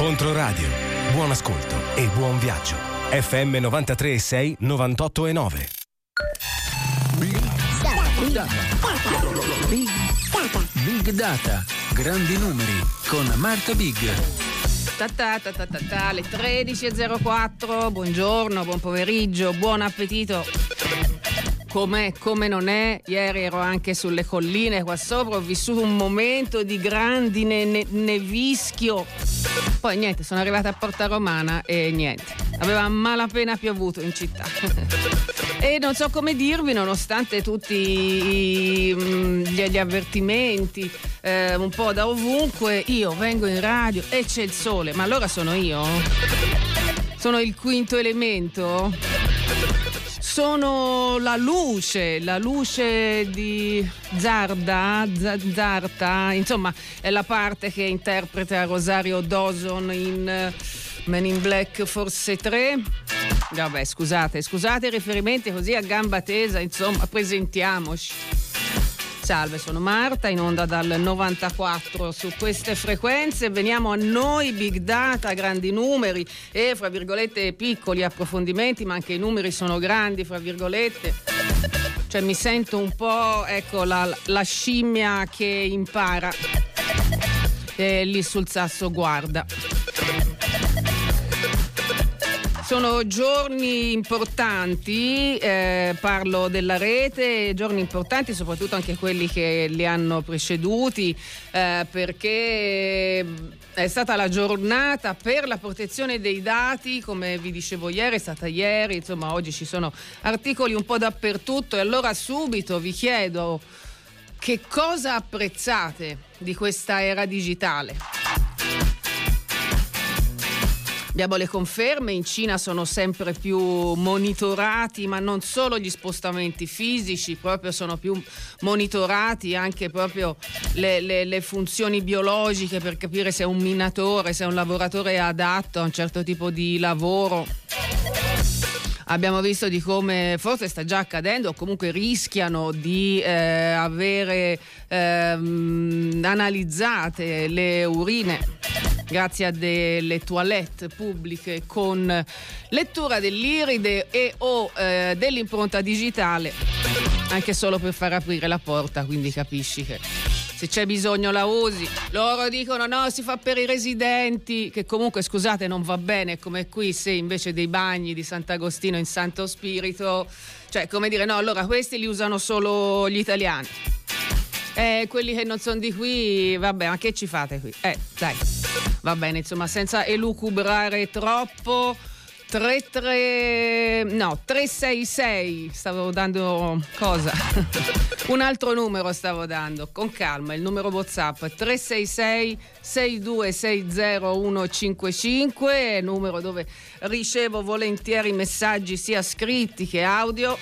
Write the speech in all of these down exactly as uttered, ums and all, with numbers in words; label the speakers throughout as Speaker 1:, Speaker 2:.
Speaker 1: Controradio. Buon ascolto e buon viaggio. F M novantatré e sei, novantotto e nove.
Speaker 2: Big Data. Big Data. Big Data. Grandi numeri con Marta Big.
Speaker 3: Ta ta ta ta ta ta, le tredici e zero quattro. Buongiorno, buon pomeriggio, buon appetito. Com'è, come non è, ieri ero anche sulle colline qua sopra, ho vissuto un momento di grandine, ne, nevischio. Poi niente, sono arrivata a Porta Romana e niente, aveva malapena piovuto in città. E non so come dirvi, nonostante tutti i, gli, gli avvertimenti, eh, un po' da ovunque, io vengo in radio e c'è il sole. Ma allora sono io? Sono il quinto elemento? Sono la luce, la luce di Zarda, Z- Zarta, insomma è la parte che interpreta Rosario Dawson in uh, Men in Black Force tre. Vabbè, scusate, scusate i riferimenti così a gamba tesa, insomma, presentiamoci. Salve, sono Marta, in onda dal novantaquattro su queste frequenze. Veniamo a noi, Big Data, grandi numeri e, fra virgolette, piccoli approfondimenti, ma anche i numeri sono grandi, fra virgolette. Cioè mi sento un po', ecco, la, la scimmia che impara e lì sul sasso guarda. Sono giorni importanti, eh, parlo della rete, giorni importanti, soprattutto anche quelli che li hanno preceduti, eh, perché è stata la giornata per la protezione dei dati, come vi dicevo ieri, è stata ieri, insomma oggi ci sono articoli un po' dappertutto e allora subito vi chiedo che cosa apprezzate di questa era digitale. Abbiamo le conferme, in Cina sono sempre più monitorati, ma non solo gli spostamenti fisici, proprio sono più monitorati anche proprio le, le, le funzioni biologiche per capire se è un minatore, se è un lavoratore adatto a un certo tipo di lavoro. Abbiamo visto di come forse sta già accadendo o comunque rischiano di eh, avere ehm, analizzate le urine grazie a delle toilette pubbliche con lettura dell'iride e o eh, dell'impronta digitale, anche solo per far aprire la porta, quindi capisci che se c'è bisogno la usi. Loro dicono no, si fa per i residenti, che comunque scusate non va bene, come qui se invece dei bagni di Sant'Agostino in Santo Spirito, cioè come dire no, allora questi li usano solo gli italiani. Eh, quelli che non sono di qui, vabbè, ma che ci fate qui? Eh, dai, va bene, insomma, senza elucubrare troppo. tre tre no, tre sei sei, stavo dando cosa? Un altro numero stavo dando, con calma, il numero WhatsApp tre sei sei sei due sei zero uno cinque cinque, numero dove ricevo volentieri messaggi sia scritti che audio.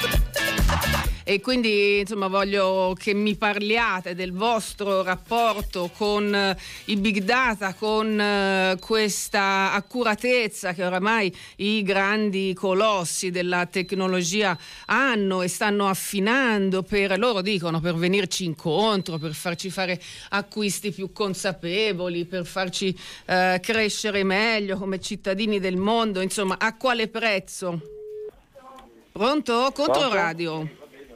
Speaker 3: E quindi insomma voglio che mi parliate del vostro rapporto con eh, i big data, con eh, questa accuratezza che oramai i grandi colossi della tecnologia hanno e stanno affinando per, loro dicono, per venirci incontro, per farci fare acquisti più consapevoli, per farci eh, crescere meglio come cittadini del mondo. Insomma, a quale prezzo? Pronto? Controradio.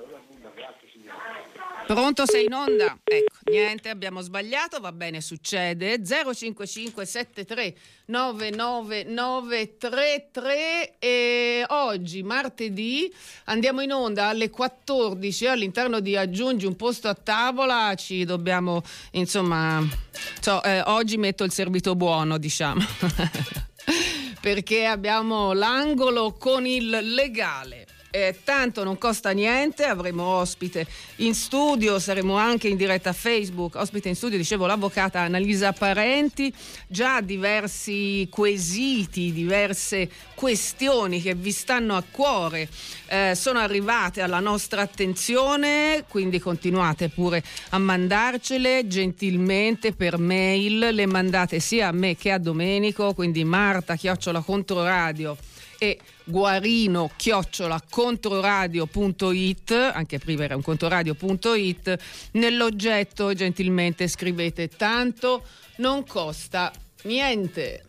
Speaker 3: Pronto, sei in onda? Ecco, niente, abbiamo sbagliato, va bene, succede. zero cinque cinque sette tre nove nove nove tre tre e oggi, martedì, andiamo in onda alle quattordici all'interno di Aggiungi un posto a tavola. Ci dobbiamo, insomma, so, eh, oggi metto il servito buono, diciamo, perché abbiamo l'angolo con il legale. Eh, tanto non costa niente, avremo ospite in studio, saremo anche in diretta a Facebook, ospite in studio, dicevo, l'avvocata Annalisa Parenti. Già diversi quesiti, diverse questioni che vi stanno a cuore eh, sono arrivate alla nostra attenzione, quindi continuate pure a mandarcele gentilmente per mail, le mandate sia a me che a Domenico, quindi Marta chiocciola Controradio e Guarino chiocciola controradio punto it, anche prima era un controradio punto it. Nell'oggetto gentilmente scrivete tanto non costa Niente.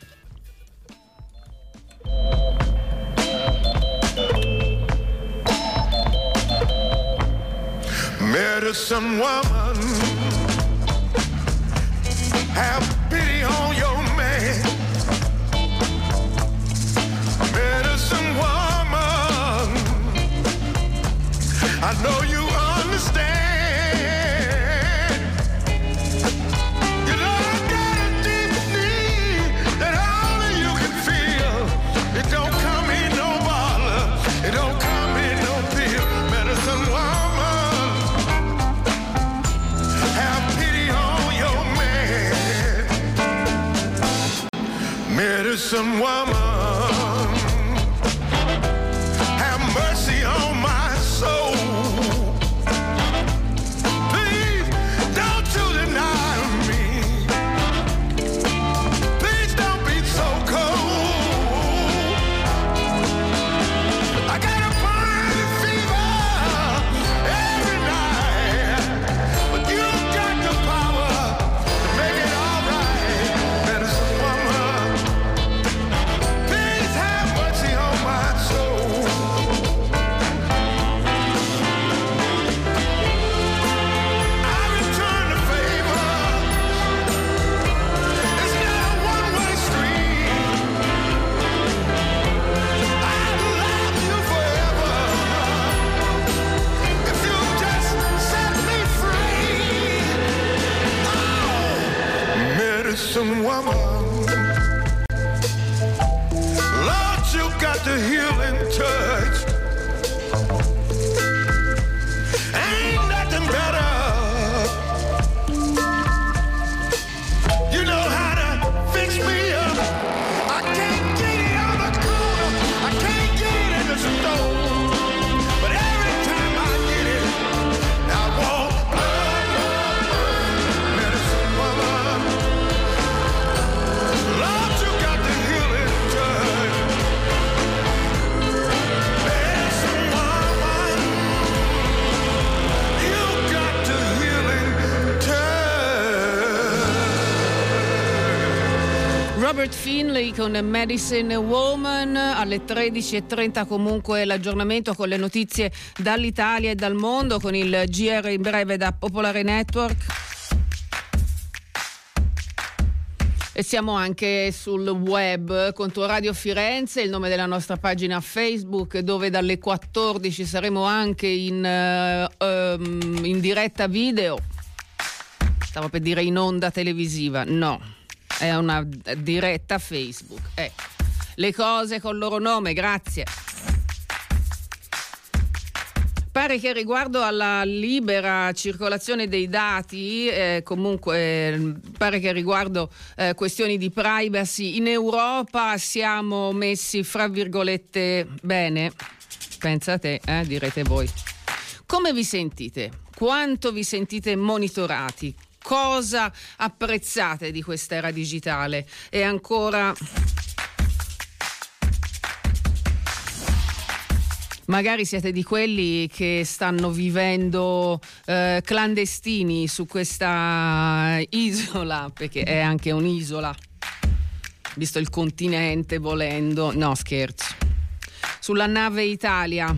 Speaker 4: Medicine woman, have pity on your man. Medicine woman, I know you understand. You know I got a deep need that only you can feel. It don't come in no bottle, it don't come in no pill. Medicine woman, have pity on your man. Medicine woman, have mercy on my soul. Please don't you deny me. Please don't be so cold. I got a burning fever every night, but you got the power to make it all right. Medicine woman, please have mercy on my soul. I return the favor. It's not a one-way street. I'd love you forever if you just set me free. Oh, medicine woman, Lord, you got the healing touch. Ain't nothing better. You know how to fix me up. I can't get it on the corner, I can't get it in the store, but every time I get it, I want blood, blood, blood. Medicine woman, Lord, you got the healing touch. Medicine woman, you got the healing touch.
Speaker 3: Robert Finlay con Medicine Woman. Alle tredici e trenta comunque l'aggiornamento con le notizie dall'Italia e dal mondo con il G R in breve da Popolare Network. E siamo anche sul web con Tuo Radio Firenze, il nome della nostra pagina Facebook, dove dalle quattordici saremo anche in, eh, ehm, in diretta video. Stavo per dire in onda televisiva, no, è una diretta Facebook. Ecco, le cose col loro nome, grazie. Pare che riguardo alla libera circolazione dei dati, eh, comunque pare che riguardo eh, questioni di privacy in Europa siamo messi fra virgolette bene. Pensate, eh, direte voi. Come vi sentite? Quanto vi sentite monitorati? Cosa apprezzate di quest'era digitale? E ancora, magari siete di quelli che stanno vivendo eh, clandestini su questa isola, perché è anche un'isola, visto il continente, volendo. No, scherzo. Sulla nave Italia.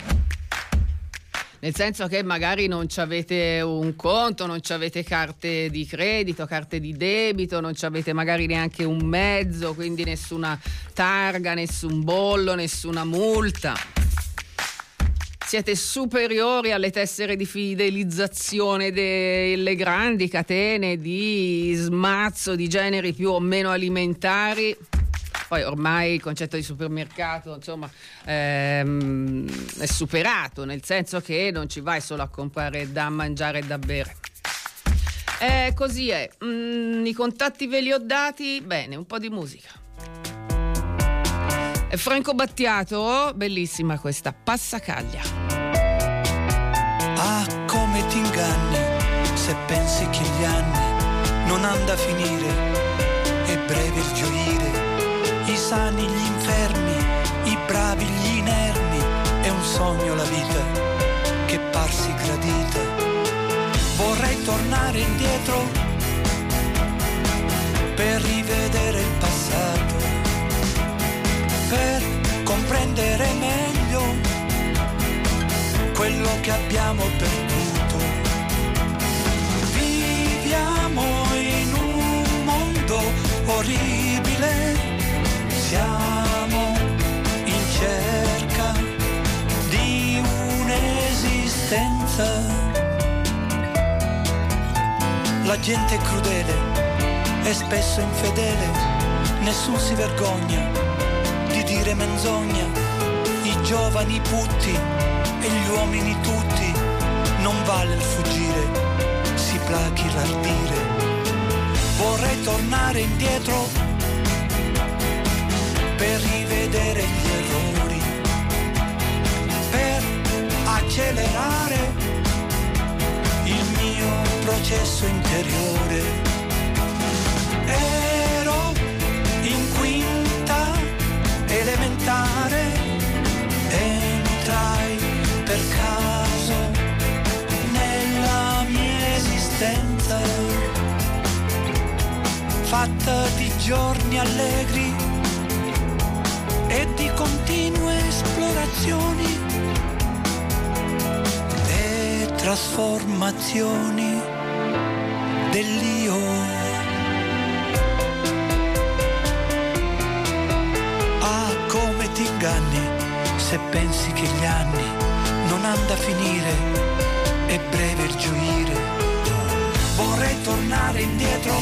Speaker 3: Nel senso che magari non c'avete un conto, non c'avete carte di credito, carte di debito, non c'avete magari neanche un mezzo, quindi nessuna targa, nessun bollo, nessuna multa. Siete superiori alle tessere di fidelizzazione delle grandi catene di smazzo di generi più o meno alimentari. Poi ormai il concetto di supermercato, insomma, ehm, è superato, nel senso che non ci vai solo a comprare da mangiare e da bere. Eh, così è. Mm, I contatti ve li ho dati. Bene, un po' di musica. È Franco Battiato, bellissima questa, Passacaglia.
Speaker 5: Ah, come ti inganni se pensi che gli anni non hanno da finire, è breve il gioire, i sani gli infermi, i bravi gli inermi, è un sogno la vita che parsi gradita. Vorrei tornare indietro per rivedere abbiamo perduto. Viviamo in un mondo orribile, siamo in cerca di un'esistenza. La gente è crudele e spesso infedele, nessun si vergogna di dire menzogna. I giovani putti e gli uomini tutti, non vale il fuggire, si plachi l'ardire. Vorrei tornare indietro per rivedere gli errori, per accelerare il mio processo interiore. Ero in quinta elementare, entrai per caso nella mia esistenza, fatta di giorni allegri e di continue esplorazioni e trasformazioni dell'io. Ah, come ti inganni se pensi che gli anni non hanno da finire, è breve il gioire. Vorrei tornare indietro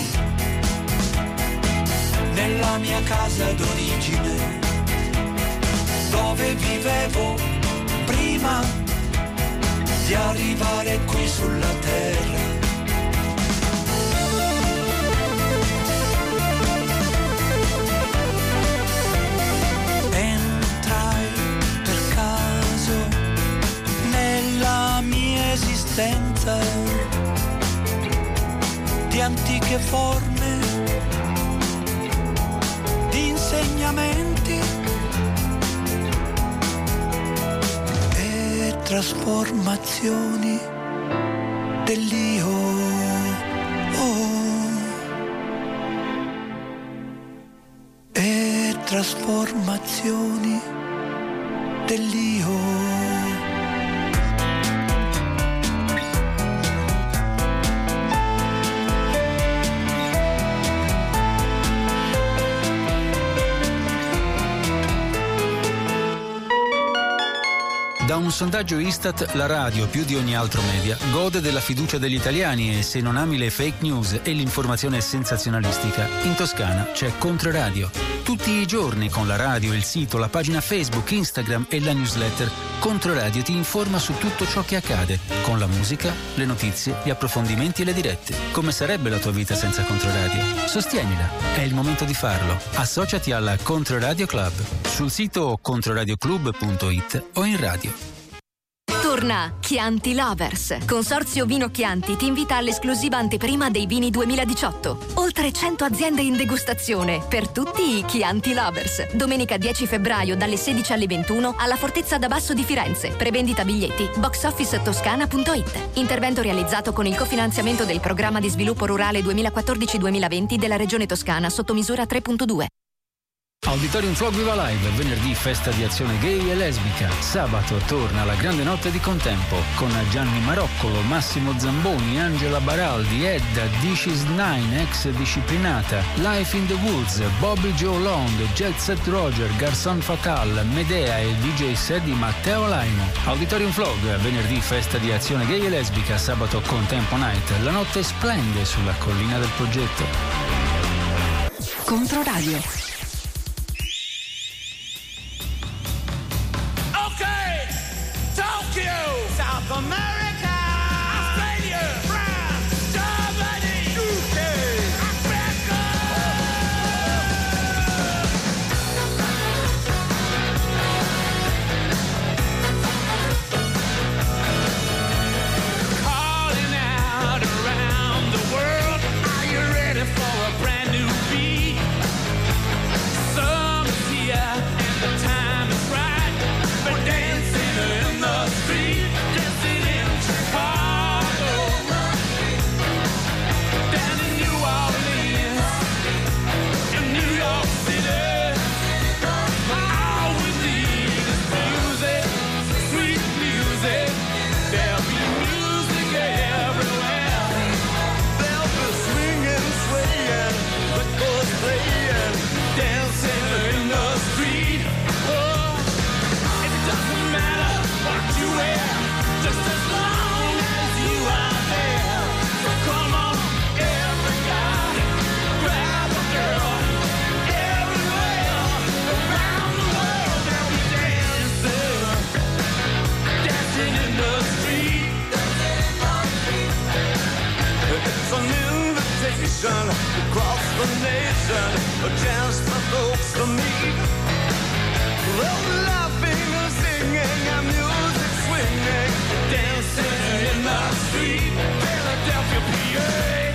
Speaker 5: nella mia casa d'origine, dove vivevo prima di arrivare qui sulla terra. Entrai per caso nella mia esistenza di antiche forme, di insegnamenti e trasformazioni dell'io. Oh. E trasformazioni dell'io.
Speaker 2: Da un sondaggio Istat, la radio, più di ogni altro media, gode della fiducia degli italiani e se non ami le fake news e l'informazione sensazionalistica, in Toscana c'è Controradio. Tutti i giorni con la radio, il sito, la pagina Facebook, Instagram e la newsletter, Controradio ti informa su tutto ciò che accade, con la musica, le notizie, gli approfondimenti e le dirette. Come sarebbe la tua vita senza Controradio? Sostienila, è il momento di farlo. Associati alla Controradio Club sul sito controradioclub punto it o in radio.
Speaker 6: Torna Chianti Lovers. Consorzio Vino Chianti ti invita all'esclusiva anteprima dei vini duemiladiciotto. Oltre cento aziende in degustazione per tutti i Chianti Lovers. Domenica dieci febbraio dalle sedici alle ventuno alla Fortezza da Basso di Firenze. Prevendita biglietti box office toscana punto it. Intervento realizzato con il cofinanziamento del programma di sviluppo rurale duemilaquattordici duemilaventi della Regione Toscana sotto misura tre punto due.
Speaker 2: Auditorium Flow Viva Live, venerdì festa di azione gay e lesbica, sabato torna la grande notte di contempo con Gianni Maroccolo, Massimo Zamboni, Angela Baraldi, Edda, This is Nine, ex Disciplinata, Life in the Woods, Bobby Joe Long, Jet Set Roger, Garçon Fatal, Medea e il D J set di Matteo Laimo. Auditorium Flow, venerdì festa di azione gay e lesbica, sabato Contempo Night, la notte splende sulla collina del progetto.
Speaker 6: Controradio.
Speaker 4: South America, Australia, France, Germany, U K, Africa. Calling out around the world, are you ready for a brand new beat? Summer's here and the time is right for dancing in the street. Dancing in nation, a chance for folks to meet. Oh, laughing and singing and music swinging, dancing in the street, Philadelphia, P A.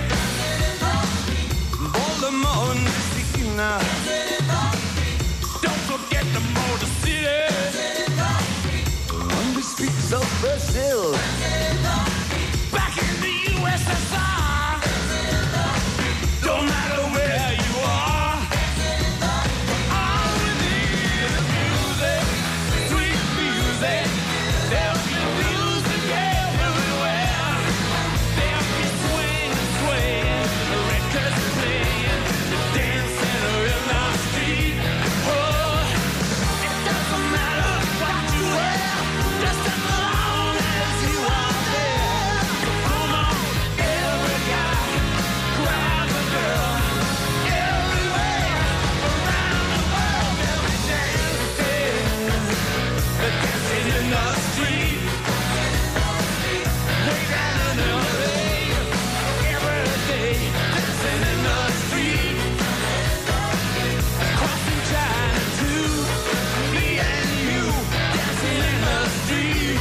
Speaker 4: Baltimore, Messina. Don't forget the Motor City. On the streets of Brazil. Back in the U S S R. Don't matter where you are. All we need is music, sweet music. There'll be music everywhere. There'll be swing and swaying, records playing, dancing in the street. Oh, it doesn't matter what you wear, just as long as you are there. So come on, every guy, grab a girl, everywhere, around the world, every day, they're dancing in the street. Way down in L A, every day, dancing in the street. Crossing China too, me and you, dancing in the street.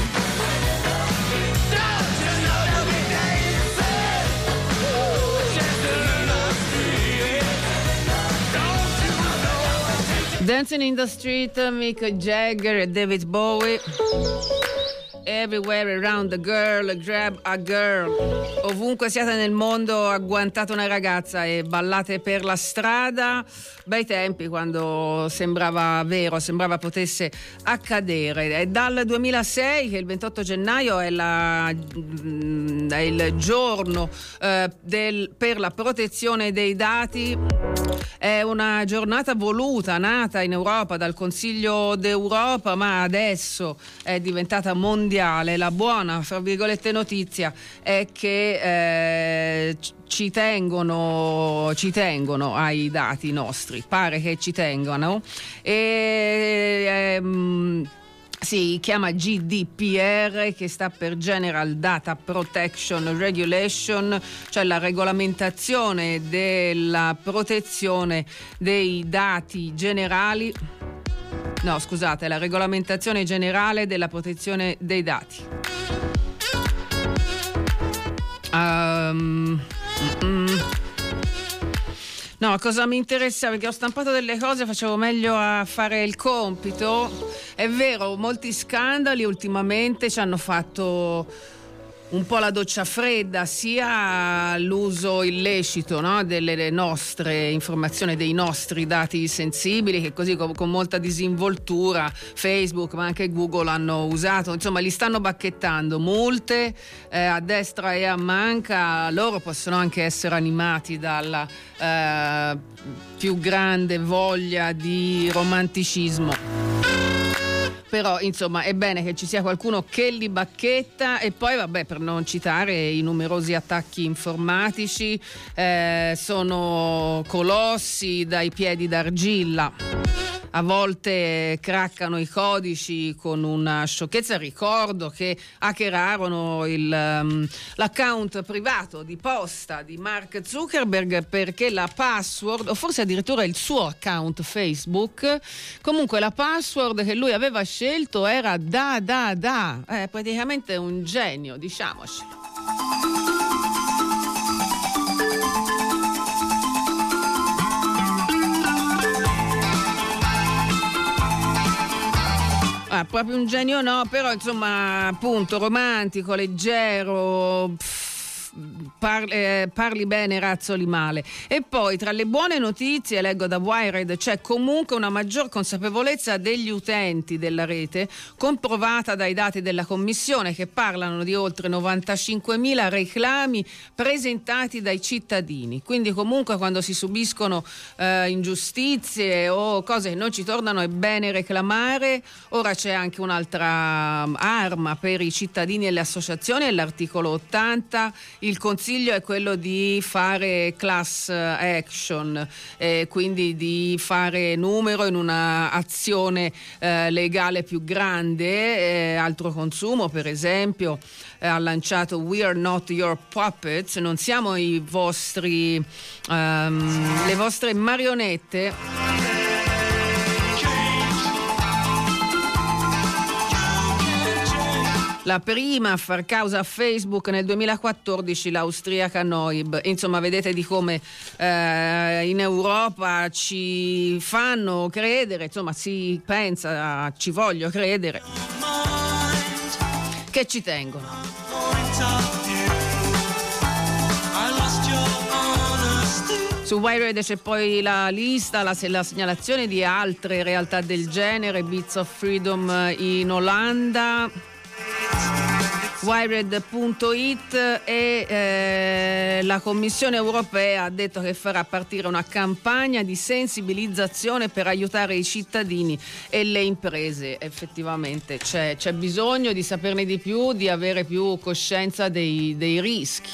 Speaker 4: Don't you know that we dancing, dancing in the street? Don't you know?
Speaker 3: Dancing in the Street, Mick Jagger e David Bowie. Everywhere around the girl, grab a girl. Ovunque siate nel mondo, agguantate una ragazza e ballate per la strada. Bei tempi, quando sembrava vero, sembrava potesse accadere. È dal duemilasei che il ventotto gennaio è, la, è il giorno eh, del, per la protezione dei dati. È una giornata voluta, nata in Europa dal Consiglio d'Europa, ma adesso è diventata mondiale. La buona, fra virgolette, notizia è che eh, ci tengono, ci tengono ai dati nostri, pare che ci tengano. E ehm, si chiama G D P R, che sta per General Data Protection Regulation, cioè la regolamentazione della protezione dei dati generali. No, scusate, la regolamentazione generale della protezione dei dati. Um, mm, no, cosa mi interessa? Perché ho stampato delle cose, facevo meglio a fare il compito. È vero, molti scandali ultimamente ci hanno fatto un po' la doccia fredda, sia l'uso illecito, no, delle nostre informazioni, dei nostri dati sensibili, che così con, con molta disinvoltura Facebook ma anche Google hanno usato, insomma li stanno bacchettando, multe eh, a destra e a manca. Loro possono anche essere animati dalla eh, più grande voglia di romanticismo. Però insomma è bene che ci sia qualcuno che li bacchetta. E poi vabbè, per non citare i numerosi attacchi informatici, eh, sono colossi dai piedi d'argilla. A volte craccano i codici con una sciocchezza. Ricordo che hackerarono il, um, l'account privato di posta di Mark Zuckerberg, perché la password, o forse addirittura il suo account Facebook, comunque la password che lui aveva scelto era da da da, è praticamente un genio, diciamocelo. Ah, proprio un genio no, però insomma appunto romantico, leggero, pff, Parli, eh, parli bene, razzoli male. E poi tra le buone notizie, leggo da Wired, c'è comunque una maggior consapevolezza degli utenti della rete, comprovata dai dati della Commissione, che parlano di oltre novantacinquemila reclami presentati dai cittadini. Quindi comunque quando si subiscono eh, ingiustizie o cose che non ci tornano è bene reclamare. Ora c'è anche un'altra arma per i cittadini e le associazioni, è l'articolo ottanta, il consiglio è quello di fare class action, eh, quindi di fare numero in una azione eh, legale più grande. Eh, altro consumo, per esempio, eh, ha lanciato We Are Not Your Puppets, non siamo i vostri um, le vostre marionette. La prima a far causa a Facebook nel duemilaquattordici, l'austriaca Noib. Insomma, vedete di come eh, in Europa ci fanno credere, insomma si pensa, ci voglio credere, che ci tengono. Su Wired c'è poi la lista, la, la segnalazione di altre realtà del genere, Bits of Freedom in Olanda, Wired punto it, e eh, la Commissione europea ha detto che farà partire una campagna di sensibilizzazione per aiutare i cittadini e le imprese. Effettivamente c'è, c'è bisogno di saperne di più, di avere più coscienza dei, dei rischi.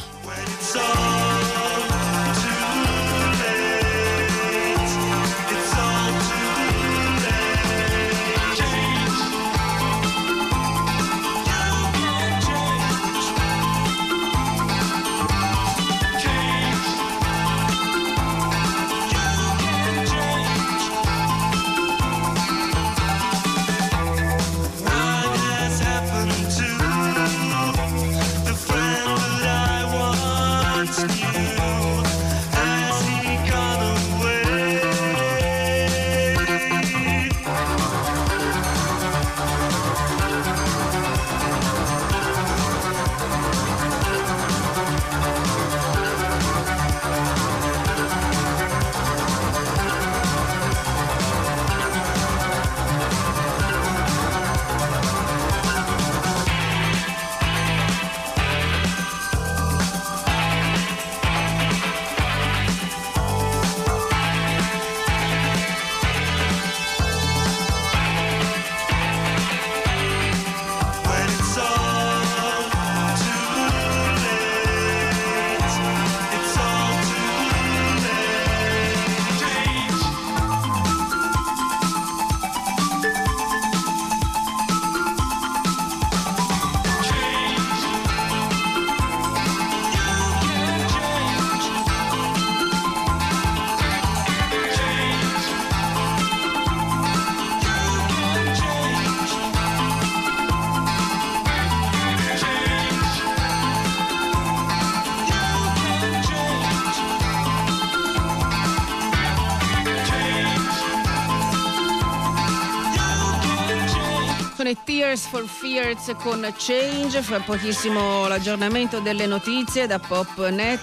Speaker 3: Tears for Fears con Change, fra pochissimo l'aggiornamento delle notizie da Pop punto net.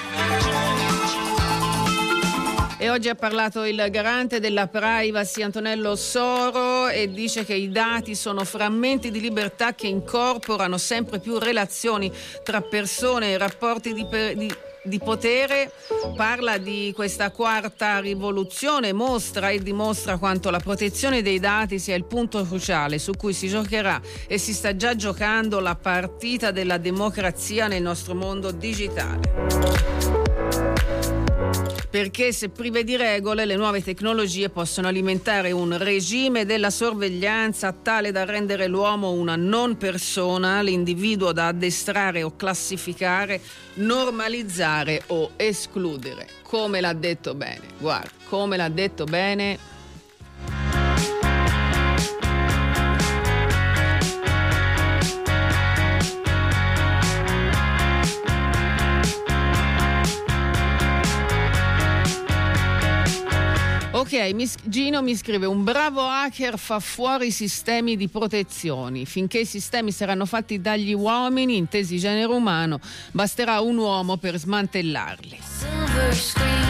Speaker 3: E oggi ha parlato il garante della privacy Antonello Soro e dice che i dati sono frammenti di libertà che incorporano sempre più relazioni tra persone e rapporti di, per, di di potere. Parla di questa quarta rivoluzione, mostra e dimostra quanto la protezione dei dati sia il punto cruciale su cui si giocherà e si sta già giocando la partita della democrazia nel nostro mondo digitale. Perché se prive di regole, le nuove tecnologie possono alimentare un regime della sorveglianza tale da rendere l'uomo una non persona, l'individuo da addestrare o classificare, normalizzare o escludere. Come l'ha detto bene, guarda, come l'ha detto bene. Ok, Gino mi scrive: un bravo hacker fa fuori i sistemi di protezioni. Finché i sistemi saranno fatti dagli uomini, intesi genere umano, basterà un uomo per smantellarli. Silver screen.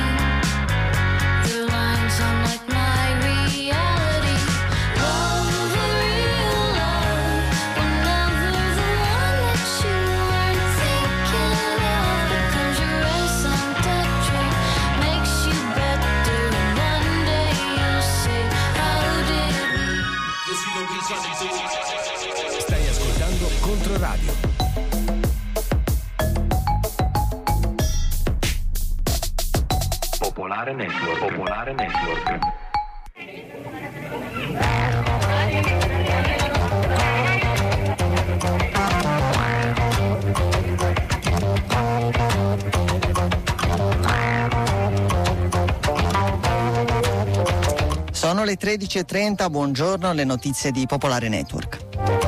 Speaker 1: Stai ascoltando Controradio.
Speaker 7: Popolare Network. Popolare Network.
Speaker 8: Sono le tredici e trenta, buongiorno, le notizie di Popolare Network.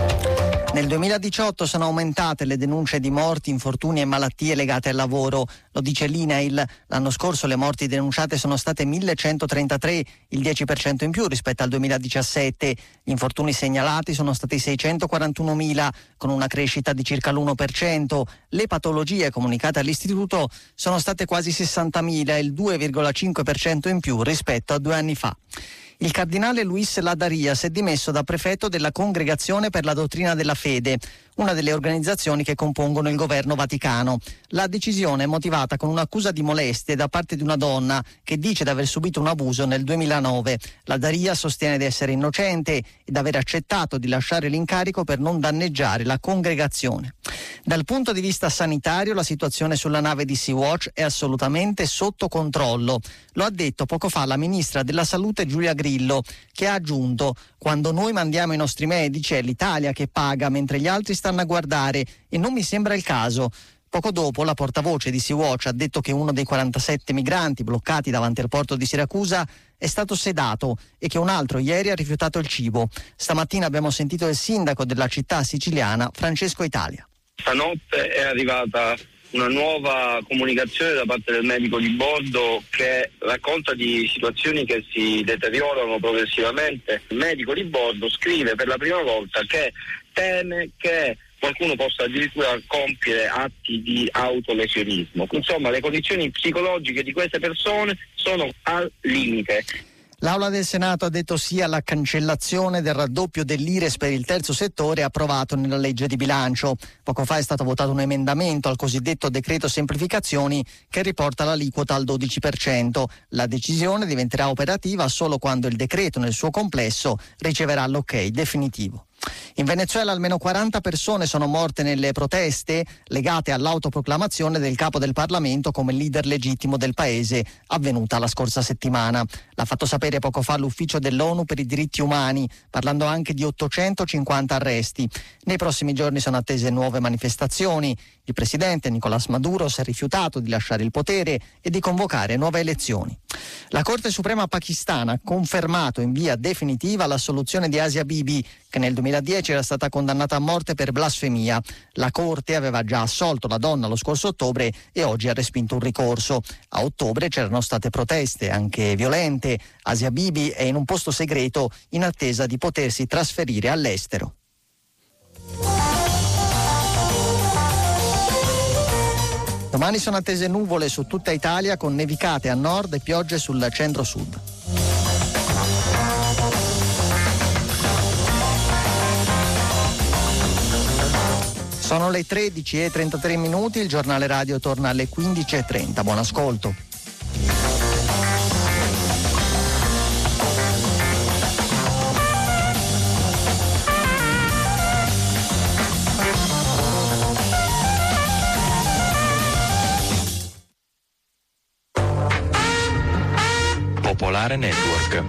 Speaker 8: Nel duemiladiciotto sono aumentate le denunce di morti, infortuni e malattie legate al lavoro. Lo dice l'I N A I L. L'anno scorso le morti denunciate sono state millecentotrentatré, il dieci per cento in più rispetto al duemiladiciassette. Gli infortuni segnalati sono stati seicentoquarantunomila, con una crescita di circa l'uno per cento. Le patologie comunicate all'istituto sono state quasi sessantamila, il due virgola cinque per cento in più rispetto a due anni fa. Il cardinale Luis Ladaria si è dimesso da prefetto della Congregazione per la Dottrina della Fede, una delle organizzazioni che compongono il governo vaticano. La decisione è motivata con un'accusa di molestie da parte di una donna che dice di aver subito un abuso nel duemilanove. Ladaria sostiene di essere innocente e di aver accettato di lasciare l'incarico per non danneggiare la congregazione. Dal punto di vista sanitario, la situazione sulla nave di Sea-Watch è assolutamente sotto controllo. Lo ha detto poco fa la ministra della Salute Giulia Grillo, che ha aggiunto: quando noi mandiamo i nostri medici è l'Italia che paga mentre gli altri stanno a guardare e non mi sembra il caso. Poco dopo la portavoce di Sea-Watch ha detto che uno dei quarantasette migranti bloccati davanti al porto di Siracusa è stato sedato e che un altro ieri ha rifiutato il cibo. Stamattina abbiamo sentito il sindaco della città siciliana, Francesco Italia.
Speaker 9: Stanotte è arrivata una nuova comunicazione da parte del medico di bordo che racconta di situazioni che si deteriorano progressivamente. Il medico di bordo scrive per la prima volta che teme che qualcuno possa addirittura compiere atti di autolesionismo. Insomma, le condizioni psicologiche di queste persone sono al limite.
Speaker 8: L'Aula del Senato ha detto sì alla cancellazione del raddoppio dell'I R E S per il terzo settore approvato nella legge di bilancio. Poco fa è stato votato un emendamento al cosiddetto decreto semplificazioni che riporta l'aliquota al dodici per cento. La decisione diventerà operativa solo quando il decreto nel suo complesso riceverà l'ok definitivo. In Venezuela almeno quaranta persone sono morte nelle proteste legate all'autoproclamazione del capo del Parlamento come leader legittimo del paese, avvenuta la scorsa settimana. L'ha fatto sapere poco fa l'ufficio dell'ONU per i diritti umani, parlando anche di ottocentocinquanta arresti. Nei prossimi giorni sono attese nuove manifestazioni. Il presidente Nicolás Maduro si è rifiutato di lasciare il potere e di convocare nuove elezioni. La Corte Suprema pakistana ha confermato in via definitiva l'assoluzione di Asia Bibi, che nel duemiladieci era stata condannata a morte per blasfemia. La Corte aveva già assolto la donna lo scorso ottobre e oggi ha respinto un ricorso. A ottobre c'erano state proteste, anche violente. Asia Bibi è in un posto segreto in attesa di potersi trasferire all'estero. Domani sono attese nuvole su tutta Italia con nevicate a nord e piogge sul centro-sud. Sono le tredici e trentatré minuti, il giornale radio torna alle quindici e trenta. Buon ascolto.
Speaker 7: Popolare Network.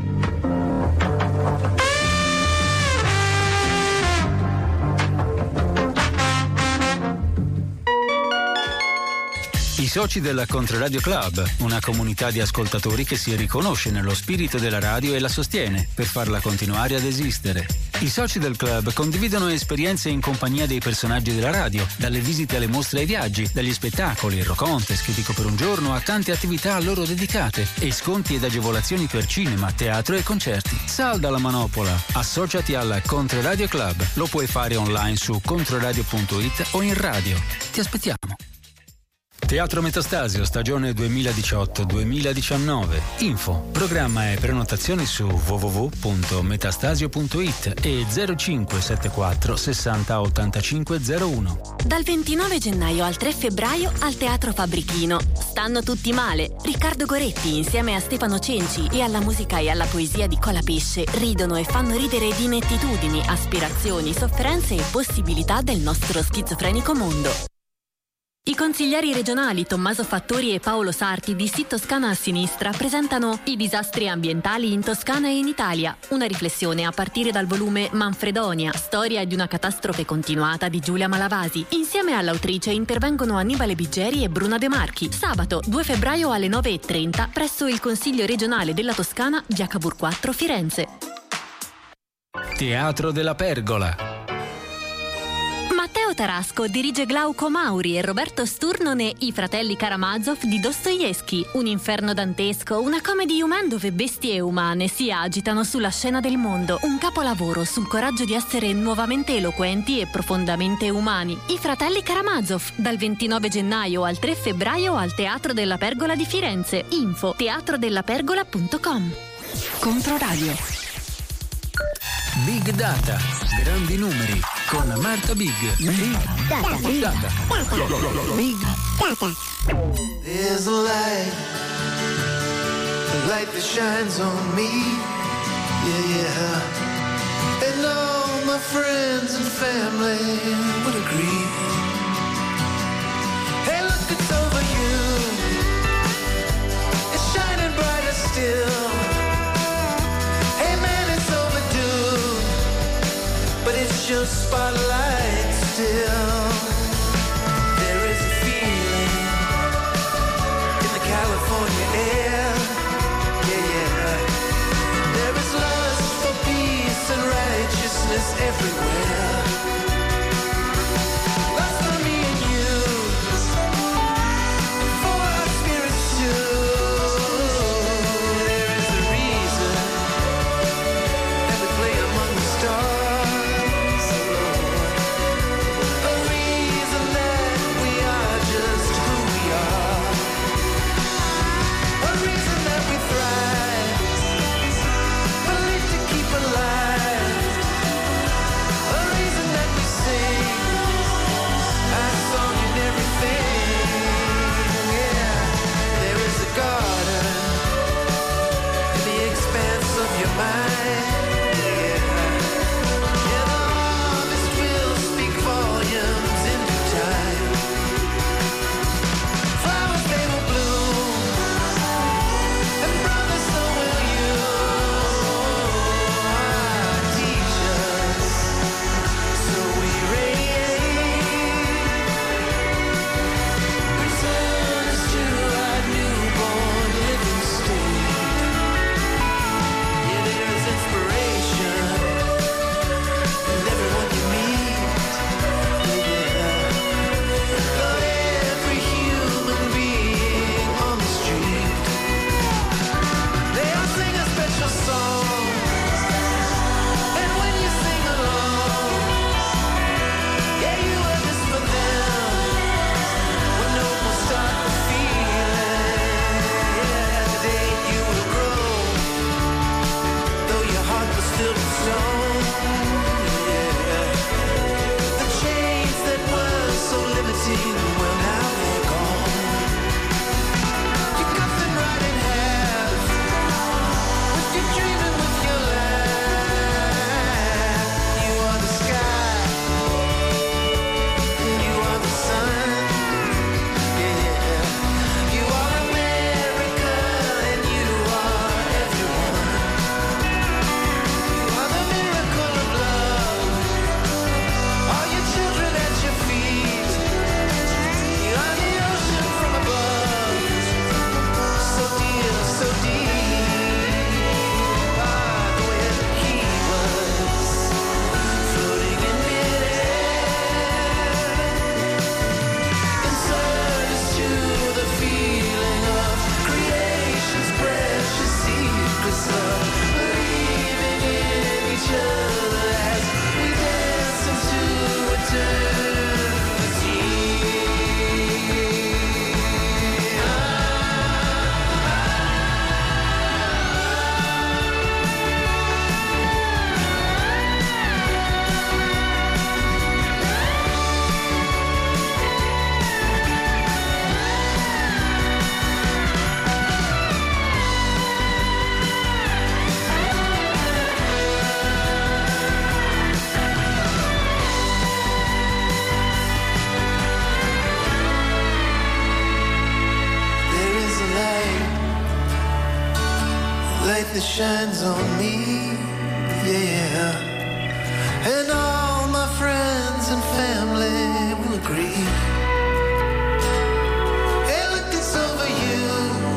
Speaker 2: I soci della Controradio Club, una comunità di ascoltatori che si riconosce nello spirito della radio e la sostiene per farla continuare ad esistere. I soci del club condividono esperienze in compagnia dei personaggi della radio, dalle visite alle mostre ai viaggi, dagli spettacoli, il rock contest, che dico per un giorno, a tante attività a loro dedicate e sconti ed agevolazioni per cinema, teatro e concerti. Salda la manopola, associati alla Controradio Club. Lo puoi fare online su controradio punto it o in radio. Ti aspettiamo. Teatro Metastasio, stagione duemiladiciotto duemiladiciannove. Info, programma e prenotazioni su w w w punto metastasio punto it e zero cinque sette quattro sessanta ottantacinque zero uno.
Speaker 10: Dal ventinove gennaio al tre febbraio al Teatro Fabbrichino. Stanno tutti male. Riccardo Goretti insieme a Stefano Cenci e alla musica e alla poesia di Colapesce ridono e fanno ridere di inettitudini, aspirazioni, sofferenze e possibilità del nostro schizofrenico mondo. I consiglieri regionali Tommaso Fattori e Paolo Sarti di Sì Toscana a Sinistra presentano I disastri ambientali in Toscana e in Italia, una riflessione a partire dal volume Manfredonia, storia di una catastrofe continuata di Giulia Malavasi. Insieme all'autrice intervengono Annibale Biggeri e Bruna De Marchi. Sabato due febbraio alle nove e trenta presso il Consiglio regionale della Toscana, via Cavour quattro, Firenze.
Speaker 2: Teatro della Pergola.
Speaker 10: Matteo Tarasco dirige Glauco Mauri e Roberto Sturnone I fratelli Karamazov di Dostoevskij, un inferno dantesco, una comedy human dove bestie umane si agitano sulla scena del mondo, un capolavoro sul coraggio di essere nuovamente eloquenti e profondamente umani. I fratelli Karamazov, dal ventinove gennaio al tre febbraio al Teatro della Pergola di Firenze. Info teatrodellapergola punto com.
Speaker 2: Controradio. Big Data, grandi numeri, con Marta Big. Big Data. Big Data. Big Data.
Speaker 4: There's a light, a light that shines on me, yeah, yeah. And all my friends and family would agree. Hey, look, it's over you. It's shining brighter still. But it's your spotlight still. There is a feeling in the California air, yeah, yeah. There is lust for peace and righteousness everywhere. Lust for me and you, and for our spirits too. There is a reason that we play among the stars. Inspiration.
Speaker 11: light that shines on me, yeah. And all my friends and family will agree. Hey, look, it's over you,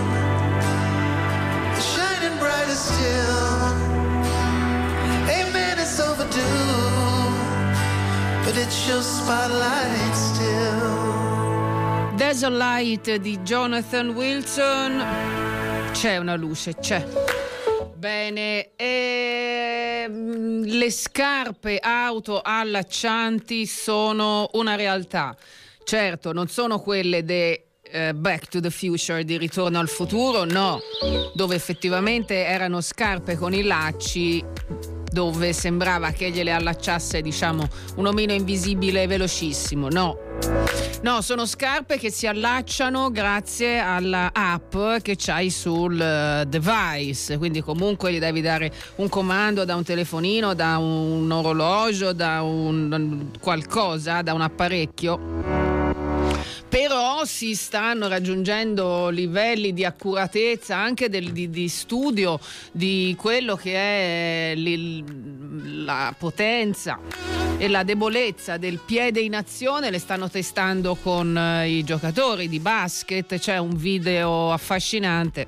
Speaker 11: it's shining brighter still. Amen, it's overdue, but it's your spotlight still.
Speaker 3: There's a Light di Jonathan Wilson. C'è una luce, c'è. Bene, e le scarpe auto-allaccianti sono una realtà. Certo, non sono quelle de uh, Back to the Future, di Ritorno al futuro, no, dove effettivamente erano scarpe con i lacci, dove sembrava che gliele allacciasse, diciamo, un omino invisibile velocissimo, no. No, sono scarpe che si allacciano grazie alla app che c'hai sul uh, device, quindi comunque gli devi dare un comando da un telefonino, da un orologio, da un qualcosa, da un apparecchio. Però si stanno raggiungendo livelli di accuratezza anche del, di, di studio di quello che è li, la potenza e la debolezza del piede in azione. Le stanno testando con uh, i giocatori di basket. C'è un video affascinante,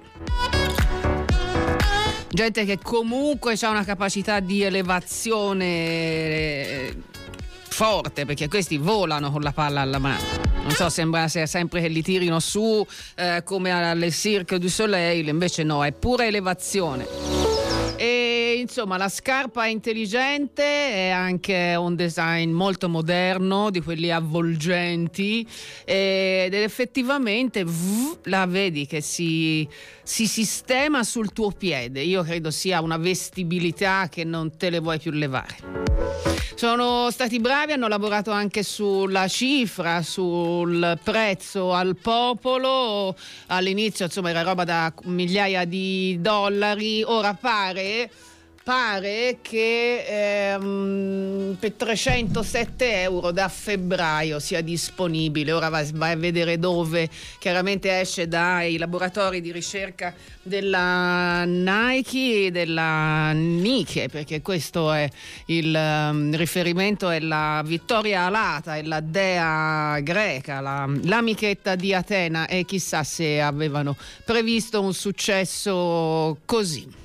Speaker 3: gente che comunque ha una capacità di elevazione eh, forte, perché questi volano con la palla alla mano. Non so, sembra sia sempre che li tirino su eh, come alle Cirque du Soleil, invece no, è pura elevazione. E insomma, la scarpa è intelligente, è anche un design molto moderno, di quelli avvolgenti, ed effettivamente vv, la vedi che si, si sistema sul tuo piede. Io credo sia una vestibilità che non te le vuoi più levare. Sono stati bravi, hanno lavorato anche sulla cifra, sul prezzo al popolo. All'inizio, insomma, era roba da migliaia di dollari. Ora pare pare che ehm, per trecentosette euro da febbraio sia disponibile. Ora vai, vai a vedere dove. Chiaramente esce dai laboratori di ricerca della Nike e della Nike, perché questo è il um, riferimento, è la Vittoria Alata, è la dea greca, la, l'amichetta di Atena, e chissà se avevano previsto un successo così.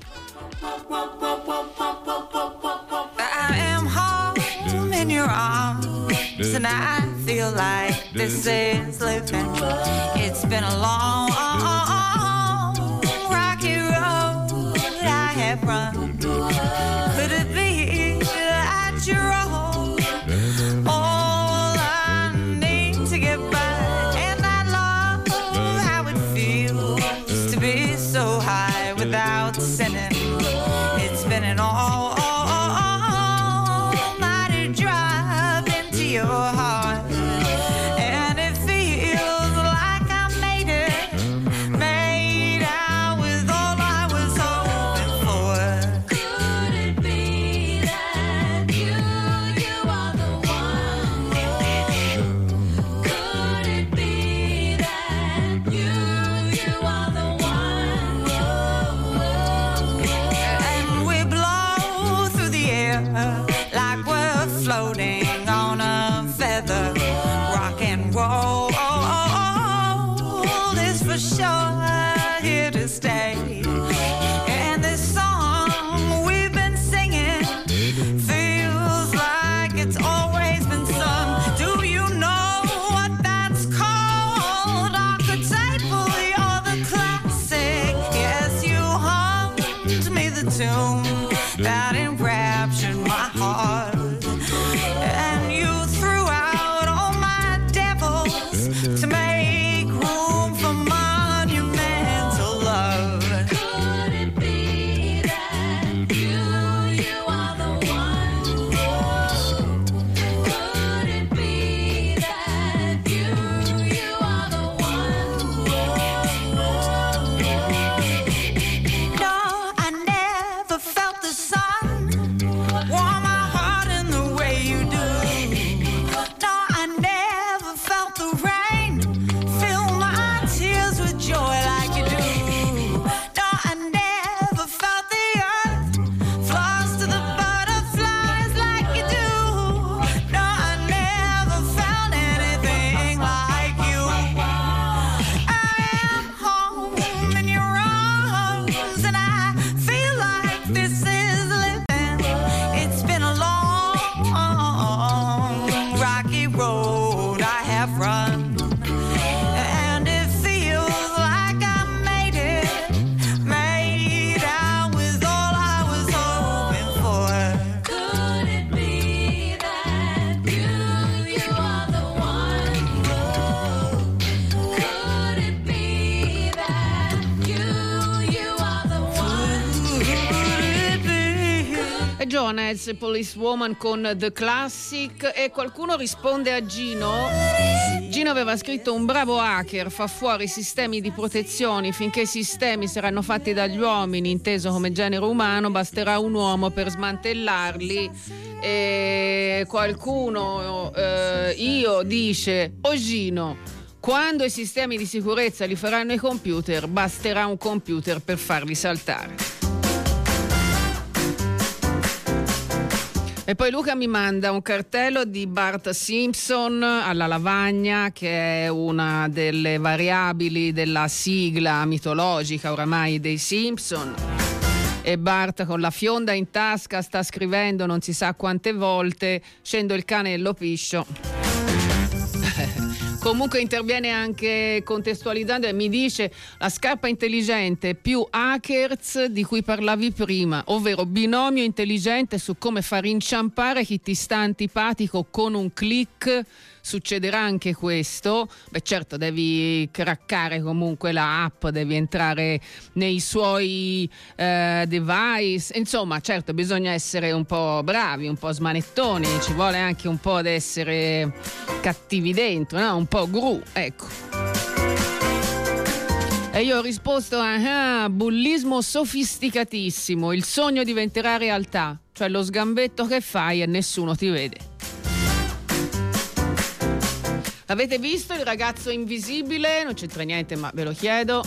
Speaker 12: I am home in your arms, and I feel like this is living. It's been a long, rocky road I have run. Could it be that you're all, all I need to get by? And I love how it feels to be so high without sinning. It's been an all, all, all mighty drive into your heart, and it feels like I made it, made out with all I was hoping for. Could it be that you, you are the one? Could it be that you, you are the one? Like we're floating on a feather, rock and roll is for sure here to stay. And this song we've been singing feels like it's always been sung. Do you know what that's called? Archetypal, you're the classic. Yes, you hummed me the tune that enraptured my heart, and you threw out all my devils to make room for monumental love. Could it be that you, you are the one? Could it be that you, you are the one? No, I never felt the sun
Speaker 3: Jones, Policewoman con The Classic, e qualcuno risponde a Gino. Gino aveva scritto: un bravo hacker fa fuori sistemi di protezione, finché i sistemi saranno fatti dagli uomini, inteso come genere umano, basterà un uomo per smantellarli. E qualcuno, eh, io, dice: o Gino, quando i sistemi di sicurezza li faranno i computer, basterà un computer per farli saltare. E poi Luca mi manda un cartello di Bart Simpson alla lavagna, che è una delle variabili della sigla mitologica oramai dei Simpson. E Bart con la fionda in tasca sta scrivendo non si sa quante volte: scendo il cane e lo piscio. Comunque interviene anche contestualizzando e mi dice: la scarpa intelligente più hackers di cui parlavi prima, ovvero binomio intelligente su come far inciampare chi ti sta antipatico con un click. Succederà anche questo. Beh, certo, devi craccare comunque la app, devi entrare nei suoi eh, device, insomma, certo, bisogna essere un po' bravi, un po' smanettoni, ci vuole anche un po' ad essere cattivi dentro, no? Un po' gru, ecco. E io ho risposto: ah, bullismo sofisticatissimo, il sogno diventerà realtà, cioè lo sgambetto che fai e nessuno ti vede. Avete visto Il ragazzo invisibile? Non c'entra niente, ma ve lo chiedo.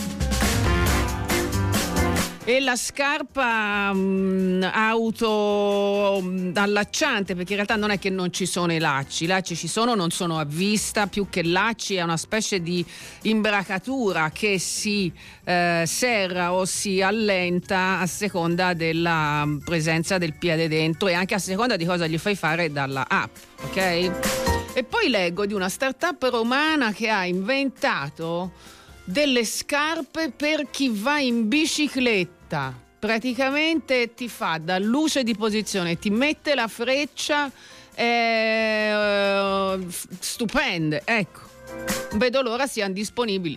Speaker 3: E la scarpa um, auto um, allacciante, perché in realtà non è che non ci sono i lacci, i lacci ci sono, non sono a vista, più che lacci è una specie di imbracatura che si eh, serra o si allenta a seconda della presenza del piede dentro e anche a seconda di cosa gli fai fare dalla app, ok? E poi leggo di una startup romana che ha inventato delle scarpe per chi va in bicicletta. Praticamente ti fa da luce di posizione, ti mette la freccia, eh, stupende, ecco. Vedo l'ora siano disponibili.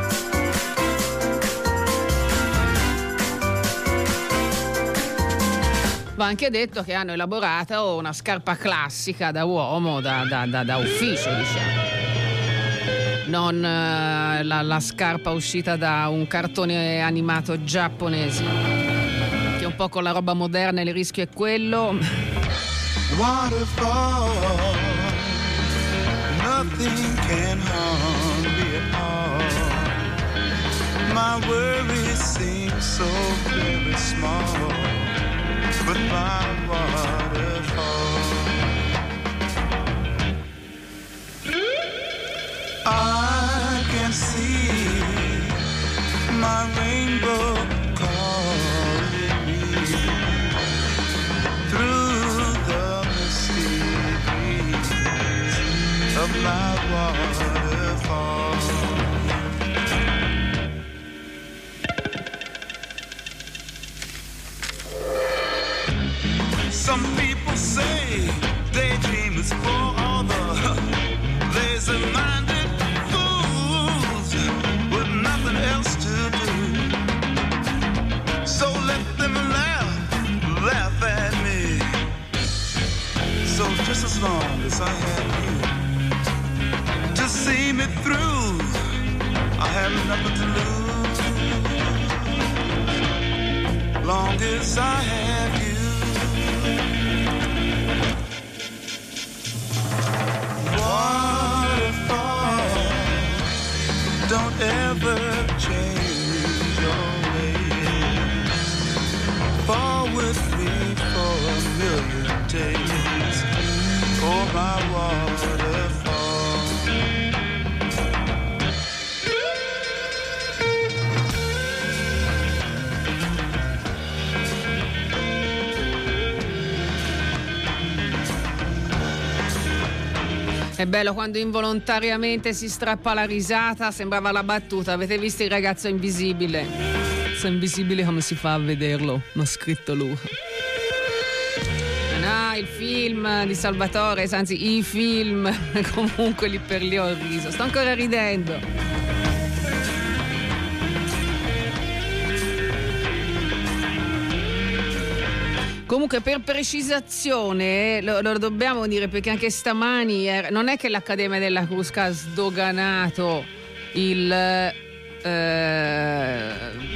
Speaker 3: Va anche detto che hanno elaborato una scarpa classica da uomo, da, da, da, da ufficio, diciamo. Non uh, la, la scarpa uscita da un cartone animato giapponese, che un po' con la roba moderna il rischio è quello.
Speaker 11: Waterfall, nothing can harm me at all. My worries seem so very small, but my waterfall, I can see my rainbow calling me through the misty breeze of my waterfall. Some people say daydream is for all the lazy-minded fools with nothing else to do. So let them laugh, laugh at me. So just as long as I have you to see me through, I have nothing to lose. Long as I have you. Waterfall, don't ever change your ways. Fall with me for a million days. Oh, my waterfall.
Speaker 3: È bello quando involontariamente si strappa la risata, sembrava la battuta. Avete visto Il ragazzo invisibile? Se invisibile come si fa a vederlo? L'ha scritto lui. No, il film di Salvatore, anzi i film, comunque lì per lì ho riso. Sto ancora ridendo. Comunque, per precisazione, lo, lo dobbiamo dire, perché anche stamani era, non è che l'Accademia della Crusca ha sdoganato il eh,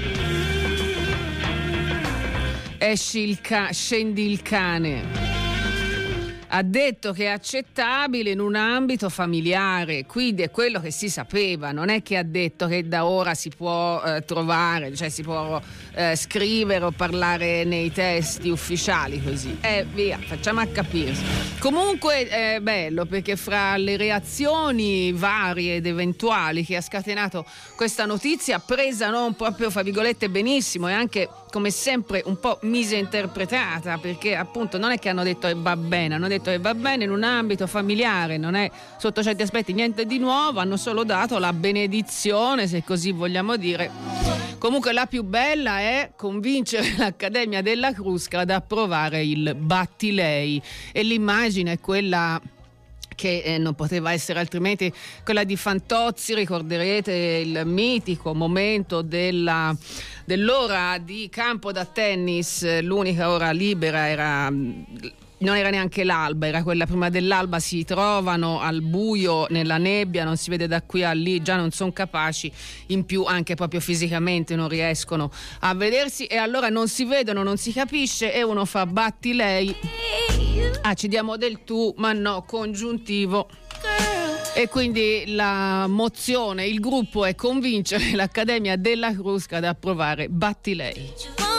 Speaker 3: esci il ca- scendi il cane. Ha detto che è accettabile in un ambito familiare, quindi è quello che si sapeva, non è che ha detto che da ora si può eh, trovare, cioè si può eh, scrivere o parlare nei testi ufficiali così. Eh, via, facciamo a capirsi. Comunque è bello, perché fra le reazioni varie ed eventuali che ha scatenato questa notizia, presa non proprio, fra virgolette, benissimo, e anche come sempre un po' misinterpretata, perché appunto non è che hanno detto che va bene, hanno detto che va bene in un ambito familiare, non è sotto certi aspetti niente di nuovo, hanno solo dato la benedizione, se così vogliamo dire. Comunque la più bella è convincere l'Accademia della Crusca ad approvare il Battilei, e l'immagine è quella che eh, non poteva essere altrimenti quella di Fantozzi. Ricorderete il mitico momento della, dell'ora di campo da tennis, l'unica ora libera era... non era neanche l'alba, era quella prima dell'alba, si trovano al buio nella nebbia, non si vede da qui a lì, già non sono capaci, in più anche proprio fisicamente non riescono a vedersi, e allora non si vedono, non si capisce, e uno fa Battilei, ah ci diamo del tu, ma no, congiuntivo. E quindi la mozione, il gruppo è convincere l'Accademia della Crusca ad approvare Battilei.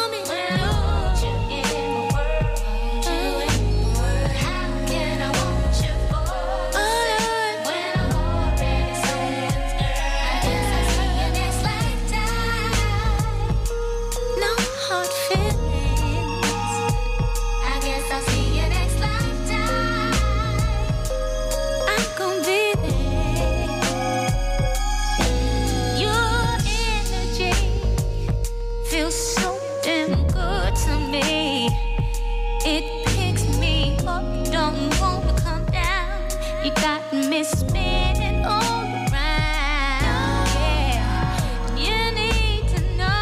Speaker 13: Spinning all around, yeah. You need to know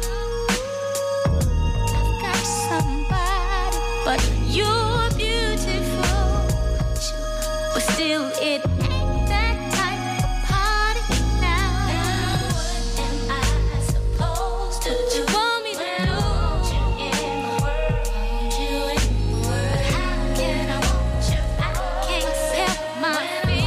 Speaker 13: I've got somebody, but you're beautiful, but still it ain't that type of party now. Now what am I supposed to do? You want me to do? You in my world, you in my world. How can I want you? I can't help my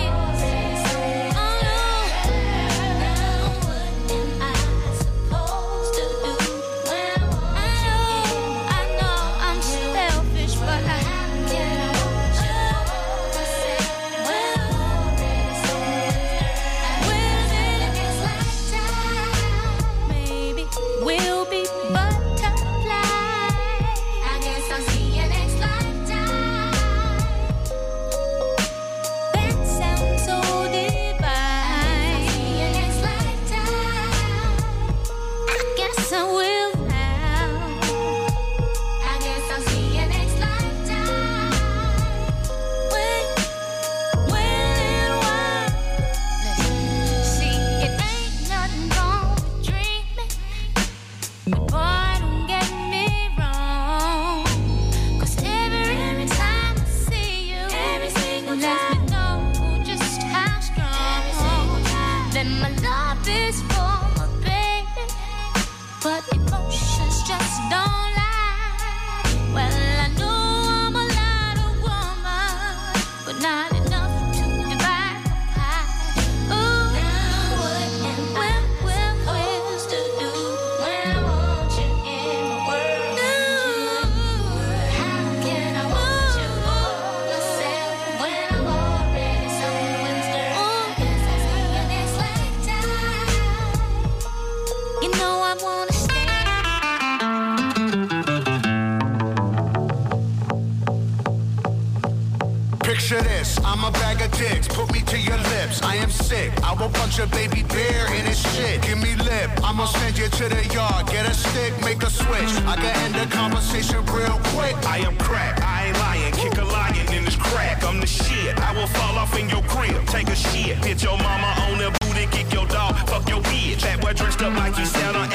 Speaker 14: Picture this, I'm a bag of dicks, put me to your lips, I am sick, I will punch a baby bear in his shit, give me lip, I'ma send you to the yard, get a stick, make a switch, I can end the conversation real quick.
Speaker 15: I am crack, I ain't lying, kick a lion in this crack, I'm the shit, I will fall off in your crib, take a shit, hit your mama on the booty, kick your dog, fuck your bitch, that boy dressed up like he sat on and took pictures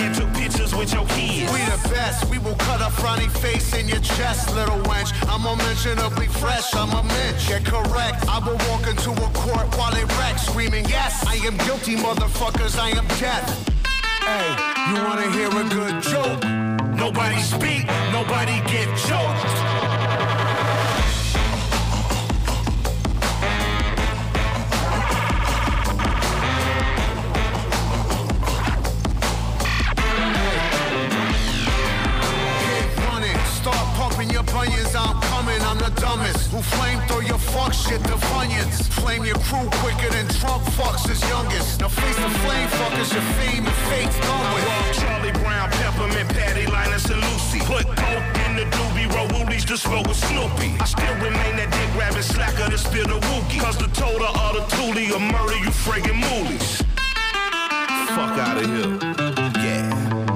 Speaker 15: pictures with your kids.
Speaker 14: We the best, we will cut a frowny face in your chest, little wench. I'm unmentionably fresh, I'm a mensch. Yeah, correct. I will walk into a court while it wrecks, screaming, yes, I am guilty, motherfuckers, I am death. Hey, you wanna hear a good joke?
Speaker 15: Nobody speak, nobody get choked.
Speaker 14: Your bunions, I'm coming, I'm the dumbest. Who flame throw your fuck shit to Funyuns? Flame your crew quicker than Trump fucks his youngest. Now face the flame fuckers, your fame and fate's done with.
Speaker 15: Charlie Brown, Peppermint, Patty, Linus, and Lucy. Put coke in the doobie, roll woolies to smoke with Snoopy. I still remain that dick rabbit slacker to spill the wookie. Cause the total of the toolie will murder you friggin' moolies. Fuck out of here. Yeah.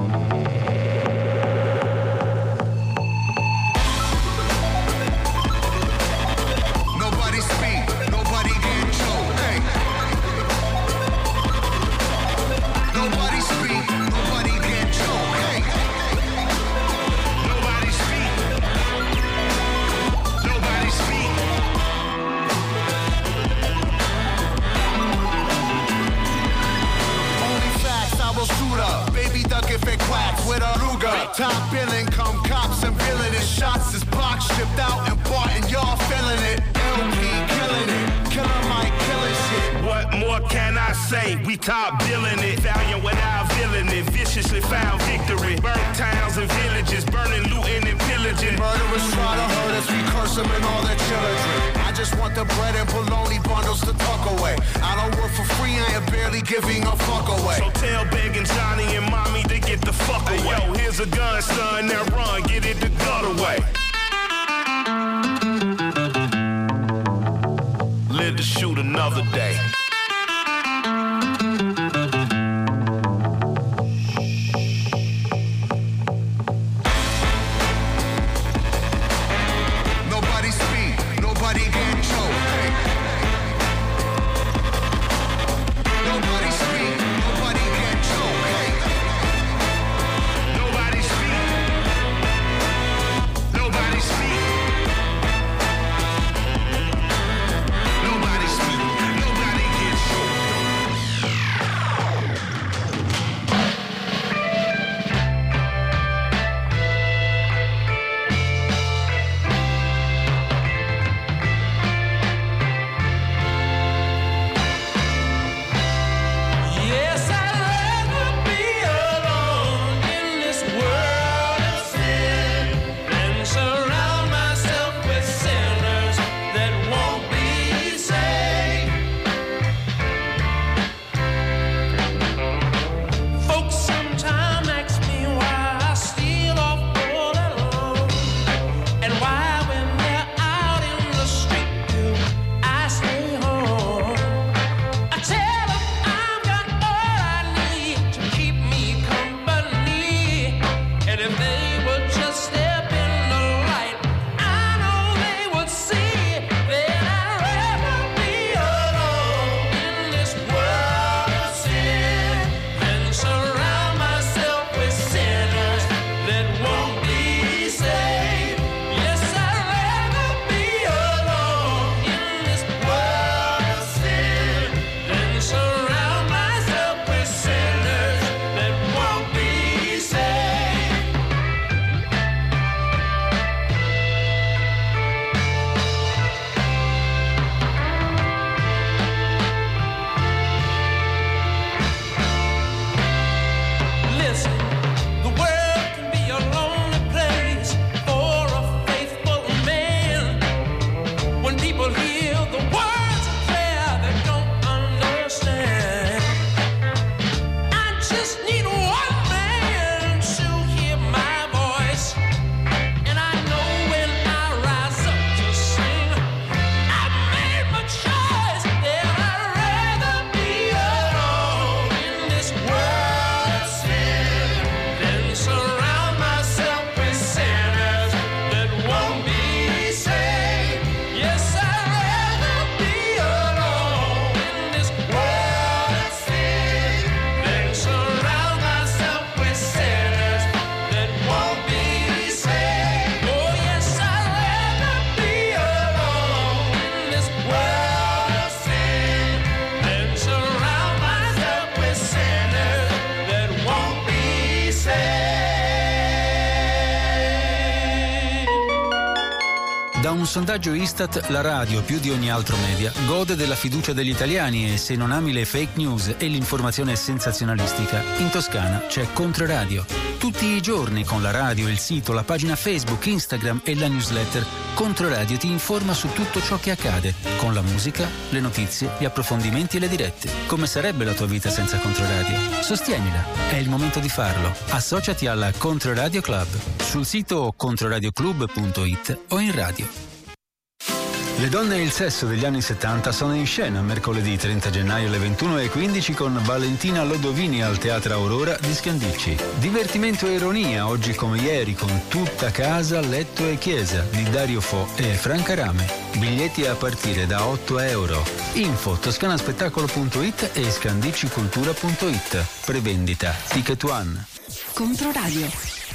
Speaker 15: With a Ruger, top billing, come cops and villainous shots is box shipped out and bought and y'all feeling it. L P killing it, Killer Mike killing shit. What more can I say? We top billing it, valiant without villain it, viciously found victory. Burnt towns and villages, burning, looting and pillaging.
Speaker 14: Murderers try to hurt us, we curse them and all their children. I just want the bread and bologna bundles to tuck away. I don't work for free, I am barely giving a fuck away.
Speaker 15: So tell begging Johnny and mommy to get the fuck away. Hey, yo, here's a gun, son, now run, get it the gut away. Live to shoot another day.
Speaker 14: Nobody speak, nobody get choked. Hey. Nobody speak, nobody get choked. Hey.
Speaker 15: Nobody speak,
Speaker 2: Da un sondaggio Istat, la radio più di ogni altro media gode della fiducia degli italiani e se non ami le fake news e l'informazione sensazionalistica, in Toscana c'è Controradio. Tutti i giorni con la radio, il sito, la pagina Facebook, Instagram e la newsletter, Controradio ti informa su tutto ciò che accade, con la musica, le notizie, gli approfondimenti e le dirette. Come sarebbe la tua vita senza Controradio? Sostienila, è il momento di farlo. Associati alla Controradio Club sul sito controradioclub punto it o in radio. Le donne e il sesso degli anni settanta sono in scena mercoledì trenta gennaio alle ventuno e quindici con Valentina Lodovini al Teatro Aurora di Scandicci. Divertimento e ironia oggi come ieri con Tutta casa, letto e chiesa di Dario Fo e Franca Rame. Biglietti a partire da otto euro. Info toscanaspettacolo punto it e scandiccicultura punto it. Prevendita Ticket One.
Speaker 6: Controradio.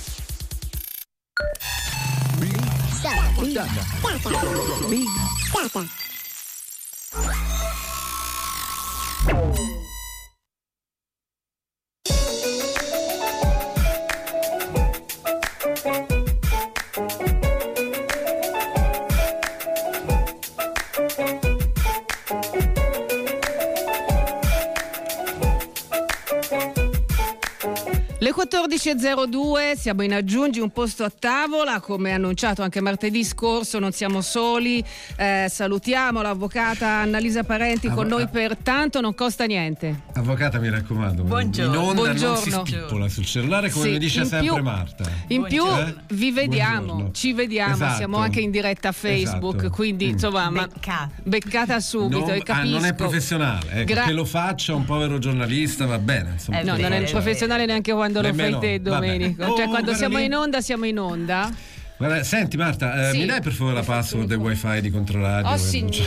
Speaker 3: Le quattordici e zero due, siamo in Aggiungi un posto a tavola, come annunciato anche martedì scorso, non siamo soli, eh, salutiamo l'avvocata Annalisa Parenti
Speaker 16: Avvo-
Speaker 3: con noi per tanto, non costa niente.
Speaker 16: Avvocata, mi raccomando,
Speaker 3: Buongiorno.
Speaker 16: in onda
Speaker 3: Buongiorno.
Speaker 16: non si spippola sul cellulare come
Speaker 3: Sì,
Speaker 16: mi dice
Speaker 3: in
Speaker 16: sempre
Speaker 3: più-
Speaker 16: Marta.
Speaker 3: In più
Speaker 16: Eh?
Speaker 3: vi vediamo,
Speaker 16: Buongiorno.
Speaker 3: ci vediamo,
Speaker 16: Esatto.
Speaker 3: siamo anche in diretta a Facebook,
Speaker 16: Esatto.
Speaker 3: quindi
Speaker 16: Mm.
Speaker 3: insomma ma- beccata subito,
Speaker 16: Non,
Speaker 3: e
Speaker 16: ah,
Speaker 3: capisco.
Speaker 16: non è professionale, ecco,
Speaker 3: Gra-
Speaker 16: che lo faccia un povero giornalista va bene, insomma.
Speaker 3: No, non è professionale neanche quando lo fai
Speaker 16: Nemmeno-
Speaker 3: te,
Speaker 16: vabbè.
Speaker 3: Domenico.
Speaker 16: Oh,
Speaker 3: Cioè, quando
Speaker 16: guarda
Speaker 3: siamo
Speaker 16: lì.
Speaker 3: in onda, siamo in onda.
Speaker 16: Guarda, senti Marta, eh,
Speaker 3: Sì.
Speaker 16: mi dai per favore la password del wifi di Controradio?
Speaker 3: Oh signore,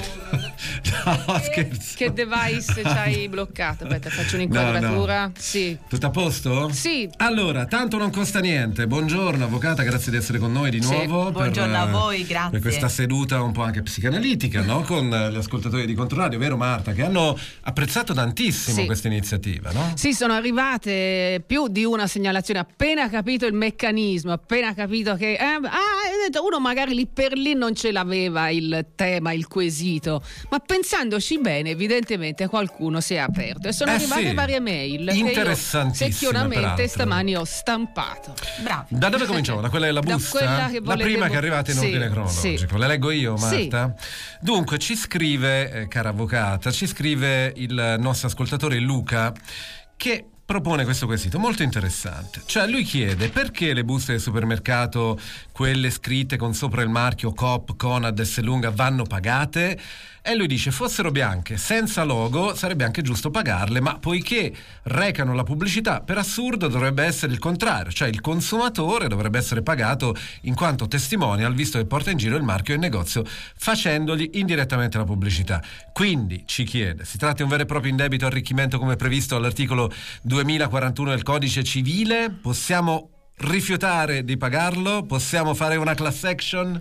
Speaker 16: No, scherzo.
Speaker 3: che device ci hai bloccato? Aspetta, faccio un'inquadratura.
Speaker 16: No, no.
Speaker 3: Sì.
Speaker 16: Tutto a posto?
Speaker 3: Sì.
Speaker 16: Allora, tanto non costa niente. Buongiorno avvocata, grazie di essere con noi di
Speaker 17: Sì,
Speaker 16: nuovo.
Speaker 17: buongiorno a
Speaker 16: eh,
Speaker 17: voi, grazie.
Speaker 16: Per questa seduta un po' anche psicanalitica, no? Con eh, gli ascoltatori di Controradio, vero Marta? Che hanno apprezzato tantissimo
Speaker 3: Sì.
Speaker 16: questa iniziativa, no?
Speaker 3: Sì, sono arrivate più di una segnalazione, appena capito il meccanismo, appena capito che eh, ah, ho detto, uno magari lì per lì non ce l'aveva il tema, il quesito, ma pensandoci bene evidentemente qualcuno si è aperto e sono
Speaker 16: Eh
Speaker 3: arrivate
Speaker 16: sì.
Speaker 3: varie mail che io
Speaker 16: Interessantissime,
Speaker 3: secchionamente
Speaker 16: peraltro.
Speaker 3: stamani ho stampato.
Speaker 17: Bravi.
Speaker 16: Da dove cominciamo? Da quella della
Speaker 3: Da
Speaker 16: busta?
Speaker 3: quella che
Speaker 16: La
Speaker 3: volete
Speaker 16: prima
Speaker 3: vo-
Speaker 16: che è arrivata in
Speaker 3: sì,
Speaker 16: ordine cronologico.
Speaker 3: sì.
Speaker 16: Le leggo io,
Speaker 3: Sì.
Speaker 16: Marta? Dunque, ci scrive, eh, cara avvocata, ci scrive il nostro ascoltatore Luca, che propone questo quesito molto interessante. Cioè lui chiede perché le buste del supermercato, quelle scritte con sopra il marchio Coop, Conad, Esselunga, vanno pagate, e lui dice fossero bianche senza logo sarebbe anche giusto pagarle, ma poiché recano la pubblicità, per assurdo dovrebbe essere il contrario, cioè il consumatore dovrebbe essere pagato in quanto testimonial, visto che porta in giro il marchio del negozio facendogli indirettamente la pubblicità. Quindi ci chiede, si tratta di un vero e proprio indebito arricchimento come previsto all'articolo duemilaquarantuno del codice civile? Possiamo rifiutare di pagarlo? Possiamo fare una class action?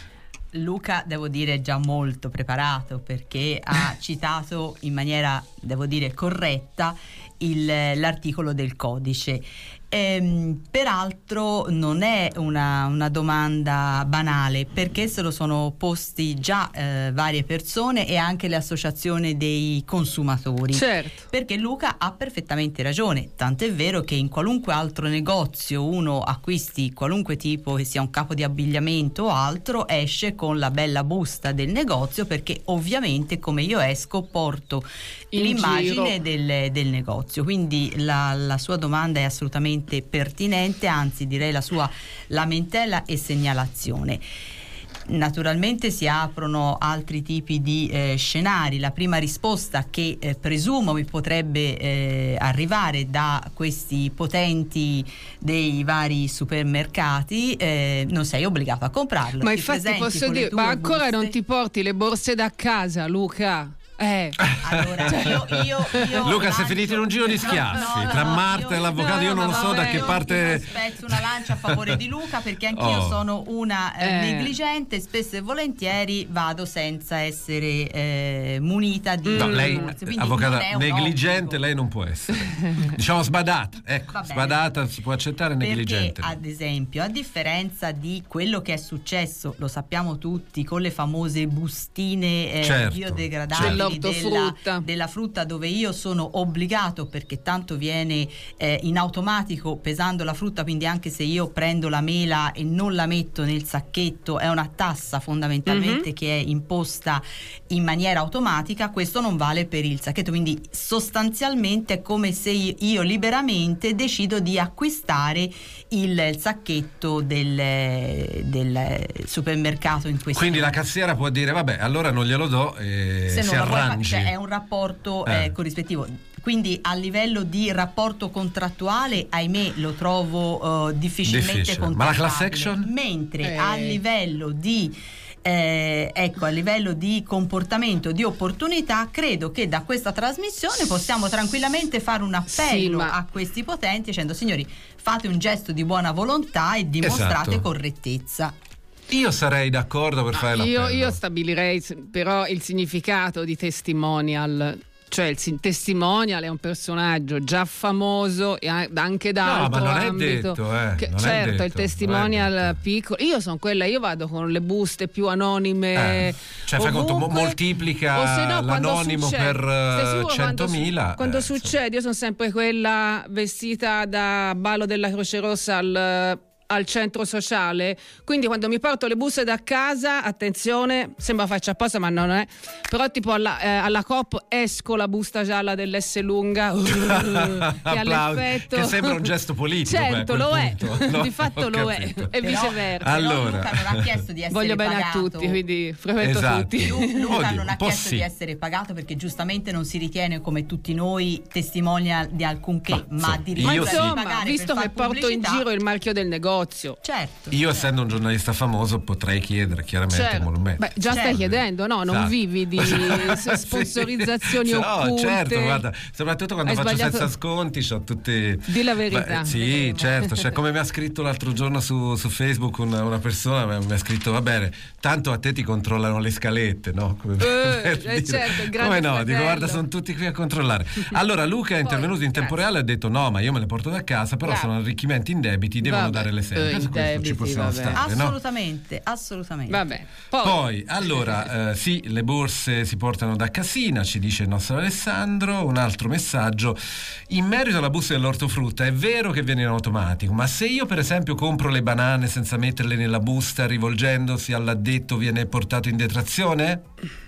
Speaker 17: Luca, devo dire, è già molto preparato perché ha citato in maniera, devo dire, corretta il, l'articolo del codice. Ehm, peraltro non è una, una domanda banale, perché se lo sono posti già eh, varie persone e anche le associazioni dei consumatori.
Speaker 3: Certo.
Speaker 17: Perché Luca ha perfettamente ragione, tant'è vero che in qualunque altro negozio uno acquisti qualunque tipo, che sia un capo di abbigliamento o altro, esce con la bella busta del negozio, perché ovviamente come io esco porto
Speaker 3: In
Speaker 17: l'immagine
Speaker 3: giro.
Speaker 17: del, del negozio. Quindi la, la sua domanda è assolutamente pertinente, anzi direi la sua lamentela e segnalazione. Naturalmente si aprono altri tipi di eh, scenari. La prima risposta che eh, presumo mi potrebbe eh, arrivare da questi potenti dei vari supermercati: eh, non sei obbligato a comprarlo.
Speaker 3: Ma
Speaker 17: Ti
Speaker 3: infatti
Speaker 17: presenti
Speaker 3: posso
Speaker 17: con le
Speaker 3: dire,
Speaker 17: tue
Speaker 3: ma ancora
Speaker 17: buste.
Speaker 3: non ti porti le borse da casa, Luca? Eh.
Speaker 17: Allora, io, io, io
Speaker 16: Luca,
Speaker 17: lancio...
Speaker 16: sei finito in un giro di schiaffi
Speaker 17: no, no,
Speaker 16: tra
Speaker 17: no,
Speaker 16: Marta
Speaker 17: io-
Speaker 16: e l'avvocato. Io
Speaker 17: no,
Speaker 16: non lo so
Speaker 17: vabbè,
Speaker 16: da che
Speaker 17: io-
Speaker 16: parte.
Speaker 17: io spezzo una lancia a favore di Luca, perché anch'io
Speaker 16: Oh.
Speaker 17: sono una eh,
Speaker 3: Eh.
Speaker 17: negligente, spesso e volentieri vado senza essere eh, munita di
Speaker 16: No, lei,
Speaker 17: rimorsi, quindi
Speaker 16: avvocata,
Speaker 17: non è un
Speaker 16: negligente
Speaker 17: obbligo.
Speaker 16: lei non può essere. Diciamo sbadata, ecco,
Speaker 17: Va bene.
Speaker 16: sbadata si può accettare, negligente.
Speaker 17: Perché, ad esempio, a differenza di quello che è successo, lo sappiamo tutti, con le famose bustine eh,
Speaker 16: Certo,
Speaker 17: biodegradabili
Speaker 3: Dell'ortofrutta.
Speaker 17: della, della frutta, dove io sono obbligato, perché tanto viene eh, in automatico pesando la frutta, quindi anche se io prendo la mela e non la metto nel sacchetto è una tassa fondamentalmente
Speaker 3: Mhm.
Speaker 17: che è imposta in maniera automatica. Questo non vale per il sacchetto, quindi sostanzialmente è come se io, io liberamente decido di acquistare il, il sacchetto del, del supermercato in questione.
Speaker 16: Quindi la cassiera può dire vabbè, allora non glielo do e
Speaker 17: Se
Speaker 16: si
Speaker 17: non la vuoi fa-
Speaker 16: arrangi.
Speaker 17: cioè, è un rapporto
Speaker 16: Eh.
Speaker 17: eh, corrispettivo. Quindi a livello di rapporto contrattuale, ahimè, lo trovo eh, difficilmente
Speaker 16: Difficile. Ma la class
Speaker 17: contrattabile.
Speaker 16: action?
Speaker 17: Mentre
Speaker 3: Eh.
Speaker 17: a livello di eh, ecco, a livello di comportamento, di opportunità, credo che da questa trasmissione possiamo tranquillamente fare un appello
Speaker 3: Sì, ma-
Speaker 17: a questi potenti dicendo: signori, fate un gesto di buona volontà e dimostrate
Speaker 16: Esatto.
Speaker 17: correttezza.
Speaker 16: Io sarei d'accordo per fare
Speaker 3: Io,
Speaker 16: l'appello.
Speaker 3: io stabilirei s- però il significato di testimonial. Cioè il si- testimonial è un personaggio già famoso e a- anche da
Speaker 16: No, ma
Speaker 3: altro
Speaker 16: non è
Speaker 3: ambito.
Speaker 16: detto, eh,
Speaker 3: Che-
Speaker 16: non è
Speaker 3: certo,
Speaker 16: detto,
Speaker 3: il testimonial
Speaker 16: non è detto.
Speaker 3: piccolo. Io sono quella, io vado con le buste più anonime.
Speaker 16: Eh, cioè, fai conto, mo-
Speaker 3: ovunque.
Speaker 16: moltiplica
Speaker 3: O se no, quando
Speaker 16: l'anonimo
Speaker 3: succede-
Speaker 16: per, eh,
Speaker 3: stai sicuro
Speaker 16: centomila,
Speaker 3: Quando, su- quando
Speaker 16: eh,
Speaker 3: succede, io sono sempre quella vestita da ballo della Croce Rossa al al centro sociale, quindi quando mi porto le buste da casa, attenzione, sembra faccia apposta ma non è, però tipo alla, eh, alla Coop esco la busta gialla dell'S lunga uh, che
Speaker 16: Applausi,
Speaker 3: all'effetto
Speaker 16: che sembra un gesto politico,
Speaker 3: certo
Speaker 16: beh, a
Speaker 3: lo
Speaker 16: quel
Speaker 3: è
Speaker 16: punto. No,
Speaker 3: di fatto
Speaker 16: ho
Speaker 3: lo è
Speaker 16: capito.
Speaker 3: e
Speaker 17: Però-
Speaker 3: viceversa.
Speaker 17: però
Speaker 16: Allora.
Speaker 17: Luca non ha chiesto di essere
Speaker 3: Voglio bene a
Speaker 17: pagato.
Speaker 3: tutti, quindi frequento
Speaker 16: Esatto.
Speaker 3: tutti.
Speaker 17: Lu- Luca
Speaker 16: Oddio,
Speaker 17: non ha
Speaker 16: un po'
Speaker 17: chiesto
Speaker 16: sì.
Speaker 17: di essere pagato perché giustamente non si ritiene, come tutti noi, testimonial di alcunché,
Speaker 16: Ma,
Speaker 17: ma
Speaker 16: sì.
Speaker 17: di
Speaker 16: Io
Speaker 3: Ma
Speaker 16: sì.
Speaker 3: insomma,
Speaker 17: pagare
Speaker 3: visto
Speaker 17: per
Speaker 3: che
Speaker 17: far
Speaker 3: porto in
Speaker 17: pubblicità.
Speaker 3: giro il marchio del negozio,
Speaker 17: Certo.
Speaker 16: Io, essendo un giornalista famoso, potrei chiedere chiaramente
Speaker 3: certo.
Speaker 16: emolumento.
Speaker 3: Beh, già stai
Speaker 17: Certo.
Speaker 3: chiedendo, no? Non
Speaker 16: Esatto.
Speaker 3: vivi di
Speaker 16: Sì.
Speaker 3: sponsorizzazioni
Speaker 16: No,
Speaker 3: occulte.
Speaker 16: certo, guarda, soprattutto quando
Speaker 3: Hai
Speaker 16: faccio
Speaker 3: sbagliato-
Speaker 16: senza sconti, c'ho tutti.
Speaker 3: Di la verità.
Speaker 16: Beh, sì, certo, cioè, come mi ha scritto l'altro giorno su, su Facebook una, una persona, mi ha scritto va bene, tanto a te ti controllano le scalette, no? Come,
Speaker 3: Eh,
Speaker 16: per
Speaker 3: eh,
Speaker 16: dire.
Speaker 3: certo, il grande
Speaker 16: Come no? Dico,
Speaker 3: fratello.
Speaker 16: guarda, sono tutti qui a controllare. Allora Luca è intervenuto in tempo reale e ha detto no, ma io me le porto da casa, però
Speaker 3: Bravo.
Speaker 16: sono arricchimenti indebiti, devono
Speaker 3: Vabbè,
Speaker 16: dare le
Speaker 3: eh,
Speaker 16: serie. Questo ci
Speaker 3: indebiti,
Speaker 16: possiamo
Speaker 3: vabbè.
Speaker 16: stare, no?
Speaker 17: Assolutamente, assolutamente.
Speaker 3: Vabbè. Poi,
Speaker 16: Poi, allora, eh, sì, le borse si portano da Cassina, ci dice il nostro Alessandro. Un altro messaggio: in merito alla busta dell'ortofrutta, è vero che viene in automatico, ma se io per esempio compro le banane senza metterle nella busta, rivolgendosi all'addetto, viene portato in detrazione?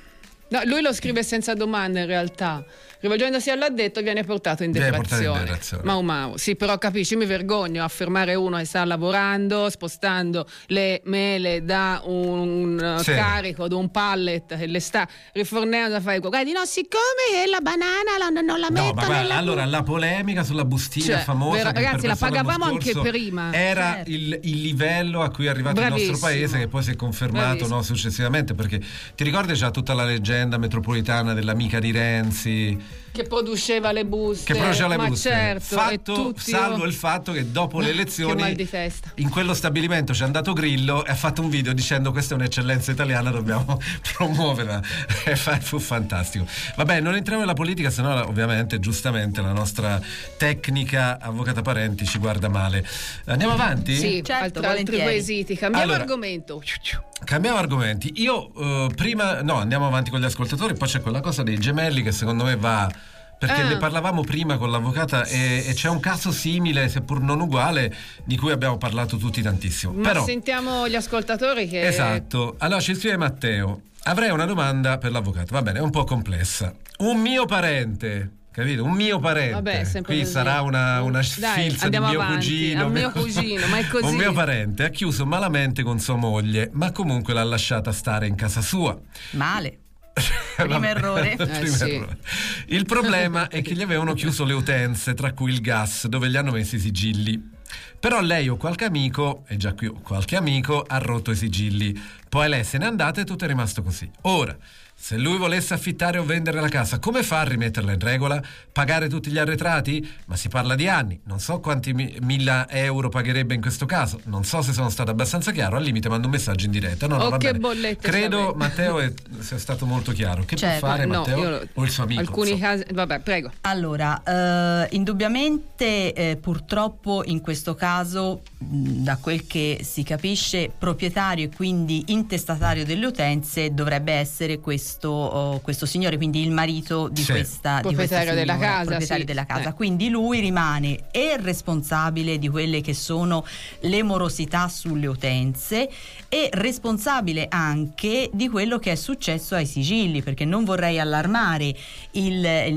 Speaker 3: no, lui lo scrive senza domanda in realtà. Rivolgendosi all'addetto viene portato in
Speaker 16: Viene portato in
Speaker 3: detrazione.
Speaker 16: detrazione.
Speaker 3: Mau mau. Sì, però capisci, mi vergogno a fermare uno che sta lavorando, spostando le mele da un
Speaker 16: Sì.
Speaker 3: carico, da un pallet e le sta rifornendo a fare. Guardi, no, siccome la banana la- non la
Speaker 16: No,
Speaker 3: metto
Speaker 16: ma guarda,
Speaker 3: nella
Speaker 16: allora la polemica sulla bustina
Speaker 3: Cioè,
Speaker 16: famosa
Speaker 3: vera-
Speaker 16: che
Speaker 3: ragazzi, la
Speaker 16: per l'anno
Speaker 3: pagavamo anche
Speaker 16: scorso
Speaker 3: prima.
Speaker 16: era
Speaker 3: Certo.
Speaker 16: il, il livello a cui è arrivato il
Speaker 3: Bravissimo.
Speaker 16: nostro paese, che poi si è confermato,
Speaker 3: Bravissimo.
Speaker 16: no, successivamente, perché ti ricordi c'è tutta la leggenda metropolitana dell'amica di Renzi
Speaker 3: che produceva le buste.
Speaker 16: che produceva le
Speaker 3: ma
Speaker 16: buste,
Speaker 3: certo, e
Speaker 16: fatto,
Speaker 3: tutti
Speaker 16: salvo
Speaker 3: io-
Speaker 16: il fatto che dopo le
Speaker 3: Che
Speaker 16: elezioni
Speaker 3: mal di testa.
Speaker 16: in quello stabilimento c'è andato Grillo e ha fatto un video dicendo questa è un'eccellenza italiana, dobbiamo promuoverla. E fa- fu fantastico. Vabbè, non entriamo nella politica, sennò ovviamente giustamente la nostra tecnica avvocata Parenti ci guarda male. Andiamo avanti?
Speaker 3: Sì,
Speaker 17: Certo,
Speaker 3: altri, altri
Speaker 17: volentieri.
Speaker 3: quesiti. Cambiamo
Speaker 16: Allora-
Speaker 3: argomento.
Speaker 16: Cambiamo argomenti. Io eh, prima, no, andiamo avanti con gli ascoltatori, poi c'è quella cosa dei gemelli che secondo me va, perché
Speaker 3: Ah.
Speaker 16: ne parlavamo prima con l'avvocata e, e c'è un caso simile, seppur non uguale, di cui abbiamo parlato tutti tantissimo.
Speaker 3: Ma
Speaker 16: Però,
Speaker 3: sentiamo gli ascoltatori che
Speaker 16: esatto. Allora ci scrive Matteo: avrei una domanda per l'avvocato. Va bene, è un po' complessa. Un mio parente, capito? Un mio parente.
Speaker 3: Vabbè, sempre
Speaker 16: Qui
Speaker 3: così.
Speaker 16: sarà una, una
Speaker 3: Dai,
Speaker 16: sfilza di
Speaker 3: andiamo
Speaker 16: mio
Speaker 3: avanti.
Speaker 16: cugino.
Speaker 3: A mio cugino, ma è così.
Speaker 16: Un mio parente ha chiuso malamente con sua moglie, ma comunque l'ha lasciata stare in casa sua.
Speaker 17: Male. Primo
Speaker 16: Vabbè,
Speaker 17: errore.
Speaker 16: primo
Speaker 3: Eh, sì.
Speaker 16: errore. Il problema è che gli avevano chiuso le utenze, tra cui il gas, dove gli hanno messo i sigilli. Però lei o qualche amico, e già qui ho qualche amico, ha rotto i sigilli. Poi lei se n'è andata e tutto è rimasto così. Ora, se lui volesse affittare o vendere la casa, come fa a rimetterla in regola? Pagare tutti gli arretrati? Ma si parla di anni. Non so quanti mi- mila euro pagherebbe in questo caso. Non so se sono stato abbastanza chiaro. Al limite mando un messaggio in diretta. No, no,
Speaker 3: Oh,
Speaker 16: va
Speaker 3: che
Speaker 16: bene.
Speaker 3: bollette
Speaker 16: Credo
Speaker 3: c'avete.
Speaker 16: Matteo è, sia stato molto chiaro. Che
Speaker 17: Certo.
Speaker 16: può fare
Speaker 3: No,
Speaker 16: Matteo
Speaker 3: io-
Speaker 16: o il suo amico?
Speaker 3: Alcuni
Speaker 16: insomma?
Speaker 3: casi, vabbè, prego.
Speaker 17: Allora, eh, indubbiamente eh, purtroppo in questo caso, mh, da quel che si capisce, proprietario e quindi intestatario delle utenze dovrebbe essere questo, oh, questo signore, quindi il marito di
Speaker 3: Sì.
Speaker 17: questa di
Speaker 3: Proprietario
Speaker 17: questa
Speaker 3: della
Speaker 17: signora,
Speaker 3: casa,
Speaker 17: proprietario
Speaker 3: sì.
Speaker 17: della casa.
Speaker 3: Eh.
Speaker 17: Quindi lui rimane e responsabile di quelle che sono le morosità sulle utenze e responsabile anche di quello che è successo ai sigilli, perché non vorrei allarmare il, il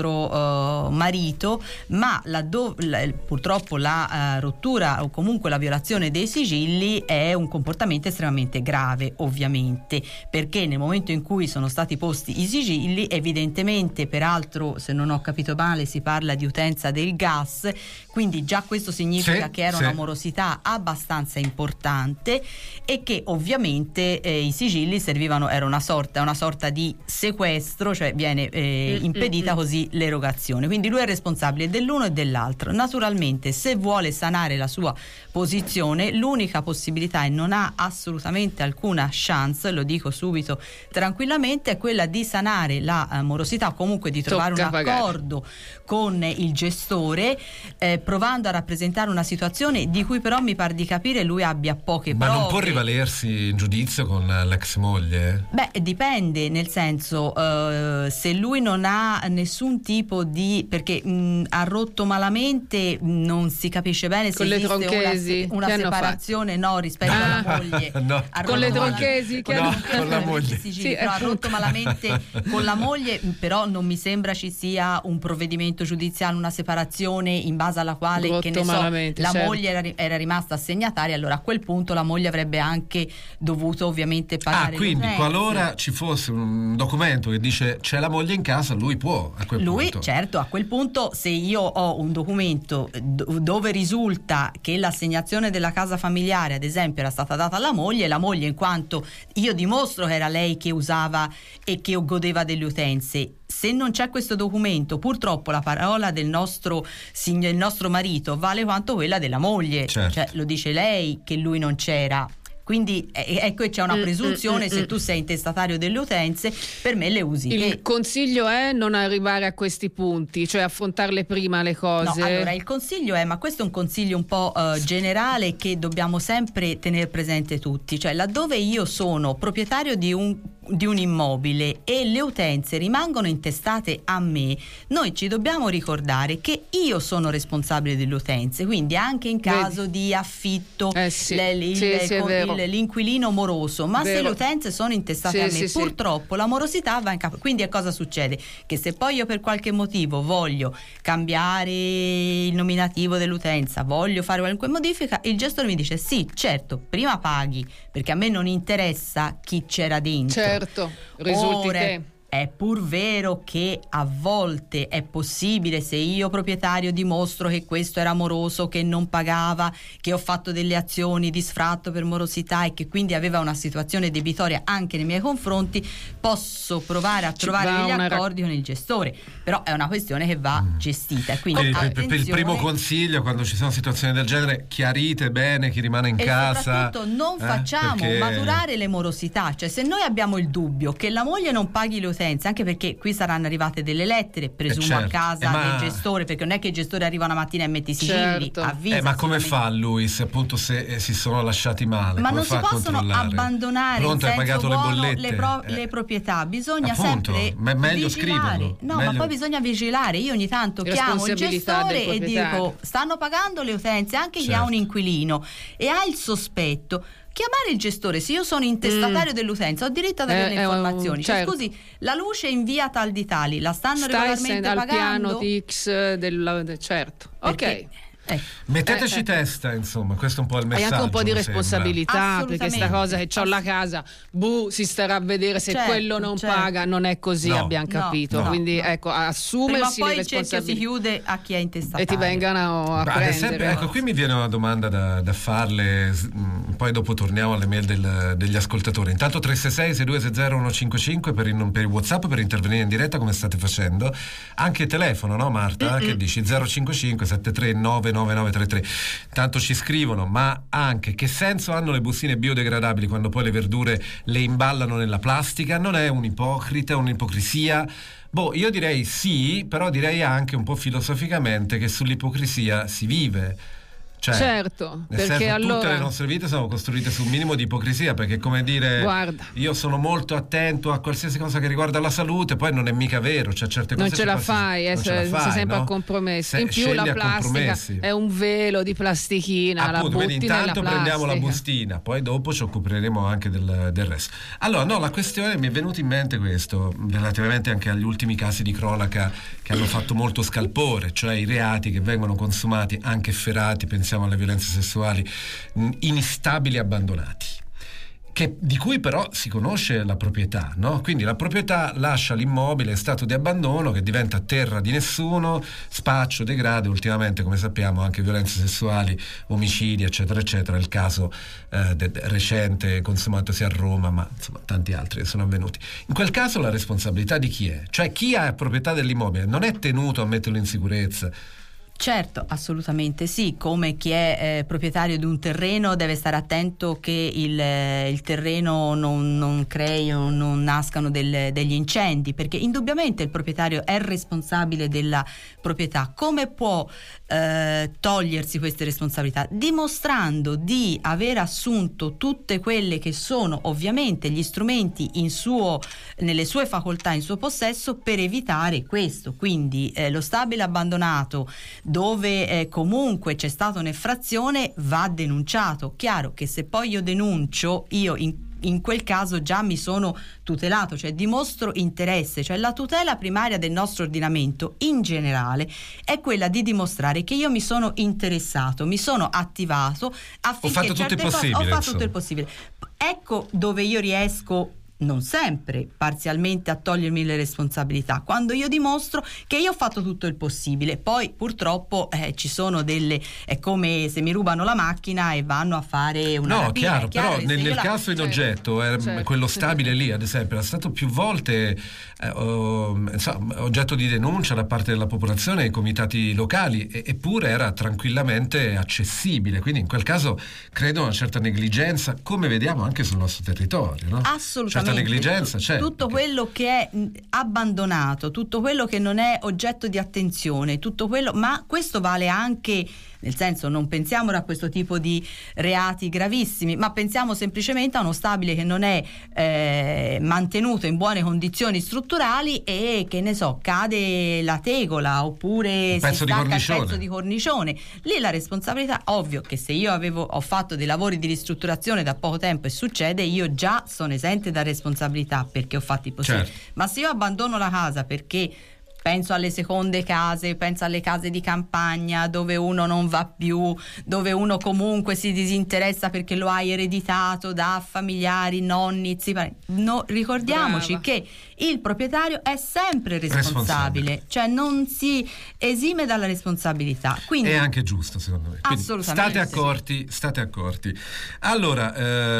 Speaker 17: nostro uh, marito, ma laddove, la, purtroppo la uh, rottura o comunque la violazione dei sigilli è un comportamento estremamente grave, ovviamente, perché nel momento in cui sono stati posti i sigilli, evidentemente, peraltro se non ho capito male si parla di utenza del gas, quindi già questo significa
Speaker 16: Sì,
Speaker 17: che era
Speaker 16: sì.
Speaker 17: una morosità abbastanza importante e che ovviamente eh, i sigilli servivano, era una sorta, una sorta di sequestro, cioè viene eh,
Speaker 3: Mm,
Speaker 17: impedita
Speaker 3: mm, mm.
Speaker 17: così l'erogazione, quindi lui è responsabile dell'uno e dell'altro. Naturalmente, se vuole sanare la sua posizione, l'unica possibilità, e non ha assolutamente alcuna chance, lo dico subito tranquillamente, è quella di sanare la eh, morosità o comunque di trovare
Speaker 3: Tocca
Speaker 17: un
Speaker 3: pagare.
Speaker 17: accordo con il gestore, eh, provando a rappresentare una situazione di cui però mi pare di capire lui abbia poche
Speaker 16: Ma
Speaker 17: prove.
Speaker 16: non può rivalersi in giudizio con l'ex moglie?
Speaker 17: Beh, dipende, nel senso, eh, se lui non ha nessun tipo di, perché mh, ha rotto malamente, mh, non si capisce bene se
Speaker 3: Con le
Speaker 17: esiste
Speaker 3: tronchesi,
Speaker 17: una, una
Speaker 3: che hanno
Speaker 17: separazione, no, rispetto
Speaker 3: Ah.
Speaker 17: alla moglie.
Speaker 16: No.
Speaker 17: Ha
Speaker 3: Con le
Speaker 17: rotto male-
Speaker 3: tronchesi che
Speaker 16: No,
Speaker 3: hanno
Speaker 16: con la moglie.
Speaker 17: Sì,
Speaker 3: Sì,
Speaker 17: però ha
Speaker 3: appunto.
Speaker 17: rotto malamente con la moglie, però non mi sembra ci sia un provvedimento giudiziale, una separazione in base alla quale,
Speaker 3: Rotto
Speaker 17: che ne so,
Speaker 3: malamente,
Speaker 17: la
Speaker 3: certo.
Speaker 17: moglie era, ri- era rimasta assegnataria, allora a quel punto la moglie avrebbe anche dovuto ovviamente
Speaker 16: Ah,
Speaker 17: pagare le
Speaker 16: quindi
Speaker 17: utenze.
Speaker 16: qualora ci fosse un documento che dice c'è la moglie in casa, lui può a quel
Speaker 17: Lui,
Speaker 16: punto.
Speaker 17: certo, a quel punto, se io ho un documento do- dove risulta che l'assegnazione della casa familiare, ad esempio, era stata data alla moglie, la moglie, in quanto io dimostro che era lei che usava e che godeva delle utenze, se non c'è questo documento, purtroppo la parola del nostro, sign- il nostro marito vale quanto quella della moglie.
Speaker 16: Certo.
Speaker 17: Cioè, lo dice lei che lui non c'era. Quindi eh, ecco, c'è una
Speaker 3: Mm,
Speaker 17: presunzione,
Speaker 3: mm, mm,
Speaker 17: se
Speaker 3: mm.
Speaker 17: tu sei intestatario delle utenze, per me le usi.
Speaker 3: Il
Speaker 17: E-
Speaker 3: consiglio è non arrivare a questi punti, cioè affrontarle prima le
Speaker 17: No,
Speaker 3: cose.
Speaker 17: allora il consiglio è, ma questo è un consiglio un po' eh, generale che dobbiamo sempre tenere presente tutti, cioè laddove io sono proprietario di un, di un immobile e le utenze rimangono intestate a me, noi ci dobbiamo ricordare che io sono responsabile delle utenze, quindi anche in caso di affitto,
Speaker 3: Eh sì,
Speaker 17: le- il-
Speaker 3: sì, sì, è
Speaker 17: con-
Speaker 3: vero.
Speaker 17: il- l'inquilino moroso, ma se
Speaker 3: Vero.
Speaker 17: le utenze sono intestate
Speaker 3: Sì,
Speaker 17: a me,
Speaker 3: sì, sì.
Speaker 17: purtroppo la morosità va in capo. Quindi a cosa succede? Che se poi io per qualche motivo voglio cambiare il nominativo dell'utenza, voglio fare qualunque modifica, il gestore mi dice sì, certo, prima paghi, perché a me non interessa chi c'era dentro.
Speaker 3: Certo, risulti
Speaker 17: Ora,
Speaker 3: te.
Speaker 17: È pur vero che a volte è possibile, se io proprietario dimostro che questo era moroso, che non pagava, che ho fatto delle azioni di sfratto per morosità e che quindi aveva una situazione debitoria anche nei miei confronti, posso provare a
Speaker 3: Ci
Speaker 17: trovare
Speaker 3: va
Speaker 17: degli
Speaker 3: una ra-
Speaker 17: accordi con il gestore, però è una questione che va gestita. Quindi
Speaker 16: Quindi per, per- per il
Speaker 17: attenzione.
Speaker 16: primo consiglio, quando ci sono situazioni del genere, chiarite bene chi rimane in
Speaker 17: E
Speaker 16: casa.
Speaker 17: soprattutto non
Speaker 16: eh,
Speaker 17: facciamo
Speaker 16: perché-
Speaker 17: maturare le morosità, cioè se noi abbiamo il dubbio che la moglie non paghi le utenze, anche perché qui saranno arrivate delle lettere, presumo,
Speaker 16: certo.
Speaker 17: a casa
Speaker 16: Eh, ma-
Speaker 17: del gestore, perché non è che il gestore arriva una mattina e mette i sigilli,
Speaker 3: Certo.
Speaker 17: avvisa.
Speaker 16: Eh, ma come
Speaker 17: solamente.
Speaker 16: fa lui se appunto se eh, si sono lasciati male?
Speaker 17: Ma
Speaker 16: come
Speaker 17: non
Speaker 16: fa
Speaker 17: si
Speaker 16: a
Speaker 17: possono
Speaker 16: controllare?
Speaker 17: abbandonare
Speaker 16: Pronto,
Speaker 17: in
Speaker 16: hai
Speaker 17: senso
Speaker 16: pagato le
Speaker 17: buono
Speaker 16: bollette?
Speaker 17: le, pro-
Speaker 16: Eh,
Speaker 17: le proprietà, bisogna
Speaker 16: appunto,
Speaker 17: sempre
Speaker 16: ma è meglio
Speaker 17: vigilare.
Speaker 16: scriverlo,
Speaker 17: No, ma
Speaker 16: meglio-
Speaker 17: poi bisogna vigilare. Io ogni tanto chiamo il
Speaker 3: Responsabilità del
Speaker 17: gestore e
Speaker 3: proprietario.
Speaker 17: dico stanno pagando le utenze, anche chi ha
Speaker 16: Certo.
Speaker 17: un inquilino e ha il sospetto, chiamare il gestore. Se io sono intestatario dell'utenza ho diritto ad avere
Speaker 3: Eh,
Speaker 17: le
Speaker 3: è un-
Speaker 17: informazioni. Cioè,
Speaker 3: certo.
Speaker 17: scusi, la luce in via tal di tali la stanno
Speaker 3: Stai
Speaker 17: regolarmente
Speaker 3: sen- al
Speaker 17: pagando?
Speaker 3: piano X del, del- certo.
Speaker 17: Perché
Speaker 3: Ok.
Speaker 17: Eh.
Speaker 16: Metteteci
Speaker 3: Eh, eh.
Speaker 16: testa, insomma, questo è un po' il
Speaker 3: Hai
Speaker 16: messaggio.
Speaker 3: anche un po' di
Speaker 16: mi sembra.
Speaker 3: responsabilità, perché sta cosa che c'ho
Speaker 17: Ass-
Speaker 3: la casa, buh, si starà a vedere se
Speaker 17: Certo,
Speaker 3: quello non
Speaker 17: certo.
Speaker 3: paga, non è così,
Speaker 16: No.
Speaker 3: abbiamo
Speaker 17: No,
Speaker 3: capito.
Speaker 17: no,
Speaker 3: Quindi
Speaker 17: no.
Speaker 3: ecco,
Speaker 17: Prima o
Speaker 3: assumersi
Speaker 17: poi
Speaker 3: le
Speaker 17: il cerchio si
Speaker 3: responsabilità
Speaker 17: chiude a chi è intestatario.
Speaker 3: e ti vengano a
Speaker 16: Ma ad
Speaker 3: prendere.
Speaker 16: esempio, ecco, qui mi viene una domanda da, da farle, s- mh, poi dopo torniamo alle mail del- degli ascoltatori. Intanto tre sei sei sei due sei zero uno cinque cinque per il, per il WhatsApp, per intervenire in diretta come state facendo. Anche telefono, no Marta?
Speaker 3: Mm-mm.
Speaker 16: Che dici? zero cinque cinque sette tre nove nove nove tre tre. Tanto ci scrivono, ma anche che senso hanno le bustine biodegradabili quando poi le verdure le imballano nella plastica? Non è un'ipocrita, un'ipocrisia? Boh, io direi sì, però direi anche un po' filosoficamente che sull'ipocrisia si vive. Cioè,
Speaker 3: Certo,
Speaker 16: nel
Speaker 3: perché
Speaker 16: senso,
Speaker 3: allora-
Speaker 16: tutte le nostre vite sono costruite su un minimo di ipocrisia, perché è come dire
Speaker 3: Guarda.
Speaker 16: io sono molto attento a qualsiasi cosa che riguarda la salute, poi non è mica vero, cioè certe
Speaker 3: Non
Speaker 16: cose
Speaker 3: ce
Speaker 16: ci
Speaker 3: la
Speaker 16: passi-
Speaker 3: fai, eh,
Speaker 16: non ce la
Speaker 3: sei
Speaker 16: fai,
Speaker 3: sempre
Speaker 16: no?
Speaker 3: a compromessi.
Speaker 16: Se-
Speaker 3: In più
Speaker 16: scendi
Speaker 3: la
Speaker 16: a
Speaker 3: plastica
Speaker 16: compromessi.
Speaker 3: è un velo di plastichina, la
Speaker 16: Appunto,
Speaker 3: butti
Speaker 16: quindi
Speaker 3: nella
Speaker 16: intanto prendiamo la
Speaker 3: plastica.
Speaker 16: bustina, poi dopo ci occuperemo anche del, del resto. Allora, no, la questione mi è venuta in mente questo, relativamente anche agli ultimi casi di cronaca che hanno fatto molto scalpore, cioè i reati che vengono consumati, anche efferati, pensiamo alle violenze sessuali, mh, in stabili abbandonati. Che, di cui però si conosce la proprietà, no? Quindi la proprietà lascia l'immobile in stato di abbandono che diventa terra di nessuno, spaccio, degrado, ultimamente come sappiamo anche violenze sessuali, omicidi eccetera eccetera, il caso eh, de- recente consumatosi a Roma, ma insomma tanti altri che sono avvenuti. In quel caso la responsabilità di chi è? Cioè chi ha proprietà dell'immobile non è tenuto a metterlo in sicurezza.
Speaker 17: Certo, assolutamente sì, come chi è eh, proprietario di un terreno deve stare attento che il, eh, il terreno non, non crei o non nascano del- degli incendi, perché indubbiamente il proprietario è responsabile della proprietà. Come può eh, togliersi queste responsabilità? Dimostrando di aver assunto tutte quelle che sono ovviamente gli strumenti in suo, nelle sue facoltà, in suo possesso, per evitare questo. Quindi eh, lo stabile abbandonato dove eh, comunque c'è stata un'infrazione va denunciato. Chiaro che se poi io denuncio, io in, in quel caso già mi sono tutelato, cioè dimostro interesse, cioè la tutela primaria del nostro ordinamento in generale è quella di dimostrare che io mi sono interessato, mi sono attivato affinché
Speaker 16: Ho fatto tutto
Speaker 17: certe
Speaker 16: il
Speaker 17: cose-
Speaker 16: possibile,
Speaker 17: ho fatto
Speaker 16: insomma.
Speaker 17: tutto il possibile. Ecco dove io riesco, non sempre, parzialmente a togliermi le responsabilità, quando io dimostro che io ho fatto tutto il possibile. Poi purtroppo eh, ci sono delle, è come se mi rubano la macchina e vanno a fare una
Speaker 16: No,
Speaker 17: rapina.
Speaker 16: chiaro,
Speaker 17: È chiaro
Speaker 16: però
Speaker 17: che
Speaker 16: nel,
Speaker 17: se io
Speaker 16: nel
Speaker 17: la-
Speaker 16: caso in
Speaker 17: Certo,
Speaker 16: oggetto, eh,
Speaker 17: certo,
Speaker 16: quello
Speaker 17: sì,
Speaker 16: stabile lì, ad esempio, era stato più volte eh, oh, insomma, oggetto di denuncia da parte della popolazione e dei comitati locali, e- eppure era tranquillamente accessibile. Quindi in quel caso credo una certa negligenza, come vediamo anche sul nostro territorio, no?
Speaker 17: Assolutamente.
Speaker 16: Certa negligenza c'è.
Speaker 17: Tutto quello che è mh, abbandonato, tutto quello che non è oggetto di attenzione, tutto quello, ma questo vale anche, nel senso, non pensiamo a questo tipo di reati gravissimi, ma pensiamo semplicemente a uno stabile che non è eh, mantenuto in buone condizioni strutturali e, che ne so, cade la tegola oppure
Speaker 16: Un
Speaker 17: si
Speaker 16: pezzo di
Speaker 17: stacca il
Speaker 16: cornicione.
Speaker 17: pezzo di cornicione. Lì la responsabilità, ovvio che se io avevo ho fatto dei lavori di ristrutturazione da poco tempo e succede, io già sono esente da responsabilità perché ho fatto il possibile.
Speaker 16: Certo.
Speaker 17: Ma se io abbandono la casa perché penso alle seconde case, penso alle case di campagna dove uno non va più, dove uno comunque si disinteressa perché lo hai ereditato da familiari, nonni, zii, parenti. No, ricordiamoci
Speaker 3: Brava.
Speaker 17: che il proprietario è sempre responsabile,
Speaker 16: Responsabile.
Speaker 17: cioè non si esime dalla responsabilità. Quindi
Speaker 16: È anche giusto, secondo me. Quindi
Speaker 17: Assolutamente,
Speaker 16: state
Speaker 17: sì.
Speaker 16: accorti, state accorti. Allora,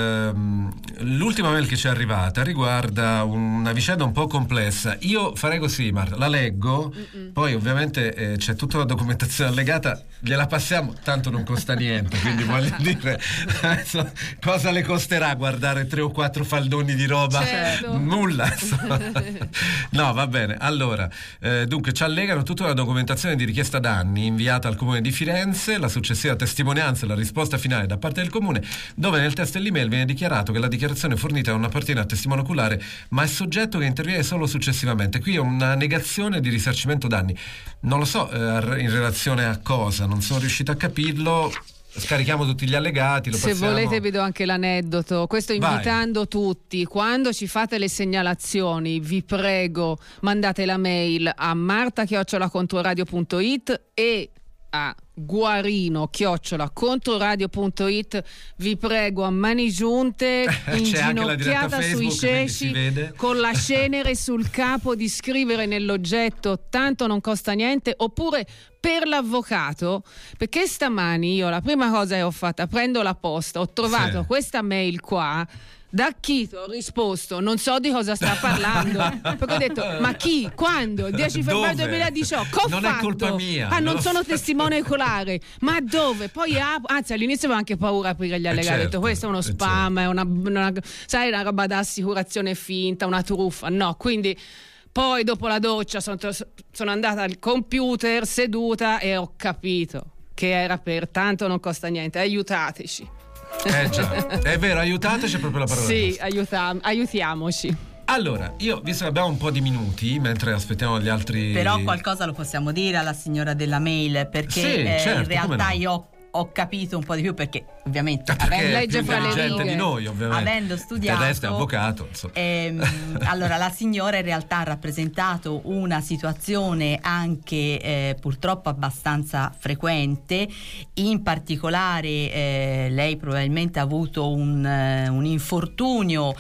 Speaker 16: ehm, l'ultima mail che ci è arrivata riguarda una vicenda un po' complessa. Io farei così, Marta, la leggo, poi ovviamente eh, c'è tutta la documentazione allegata, gliela passiamo, tanto non costa niente, quindi voglio dire, adesso, cosa le costerà guardare tre o quattro faldoni di roba?
Speaker 3: Certo.
Speaker 16: Nulla. No, va bene. Allora, eh, dunque ci allegano tutta la documentazione di richiesta danni inviata al Comune di Firenze, la successiva testimonianza e la risposta finale da parte del Comune, dove nel testo dell'email viene dichiarato che la dichiarazione fornita non appartiene a testimone oculare, ma è soggetto che interviene solo successivamente. Qui è una negazione di risarcimento danni. Non lo so eh, in relazione a cosa, non sono riuscito a capirlo. Scarichiamo tutti gli allegati, lo
Speaker 3: Se
Speaker 16: passiamo.
Speaker 3: volete vi do anche l'aneddoto. Questo
Speaker 16: Vai.
Speaker 3: invitando tutti, quando ci fate le segnalazioni, vi prego, mandate la mail a marta chiocciola controradio punto it e a Guarino chiocciola controradio.it. Vi prego a mani giunte, inginocchiata sui ceci, con la cenere sul capo, di scrivere nell'oggetto tanto non costa niente, oppure per l'avvocato, perché stamani io la prima cosa che ho fatta, prendo la posta, ho trovato
Speaker 16: sì.
Speaker 3: questa mail qua. Da chi ho risposto non so di cosa sta parlando, perché ho detto ma chi, quando, il dieci febbraio duemiladiciotto, che ho
Speaker 16: non
Speaker 3: fatto?
Speaker 16: È colpa mia,
Speaker 3: ah non
Speaker 16: no?
Speaker 3: sono testimone oculare, ma dove? Poi ah, anzi all'inizio avevo anche paura a aprire gli allegati,
Speaker 16: certo,
Speaker 3: ho detto questo è uno spam, certo. è una, una, sai, una roba da assicurazione finta, una truffa, no, quindi poi dopo la doccia sono, sono andata al computer seduta e ho capito che era per tanto non costa niente, aiutateci.
Speaker 16: Eh già, è vero, aiutateci, è proprio la parola.
Speaker 3: Sì, aiuta- aiutiamoci.
Speaker 16: Allora, io, visto che abbiamo un po' di minuti, mentre aspettiamo gli altri...
Speaker 17: Però qualcosa lo possiamo dire alla signora della mail, perché
Speaker 16: sì,
Speaker 17: eh,
Speaker 16: certo,
Speaker 17: in realtà
Speaker 16: no?
Speaker 17: io ho, ho capito un po' di più, perché ovviamente
Speaker 16: perché
Speaker 17: avendo
Speaker 3: legge fra le
Speaker 16: gente
Speaker 3: righe,
Speaker 16: di noi, ovviamente.
Speaker 17: avendo studiato,
Speaker 16: che adesso è avvocato, insomma.
Speaker 17: Ehm, allora la signora in realtà ha rappresentato una situazione anche eh, purtroppo abbastanza frequente. In particolare eh, lei probabilmente ha avuto un, eh, un infortunio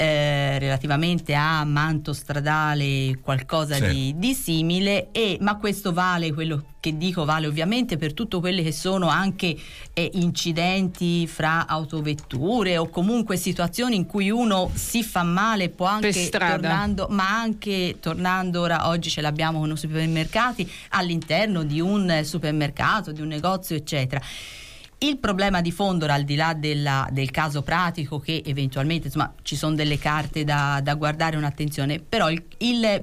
Speaker 17: eh, relativamente a manto stradale, qualcosa
Speaker 16: Sì.
Speaker 17: di, di simile, e ma questo vale, quello che dico vale ovviamente per tutto quelli che sono anche eh, incidenti fra autovetture o comunque situazioni in cui uno si fa male, può anche tornando, ma anche tornando, ora oggi ce l'abbiamo con i supermercati, all'interno di un supermercato, di un negozio, eccetera. Il problema di fondo, al di là della, del caso pratico, che eventualmente insomma ci sono delle carte da, da guardare, un'attenzione, però il, il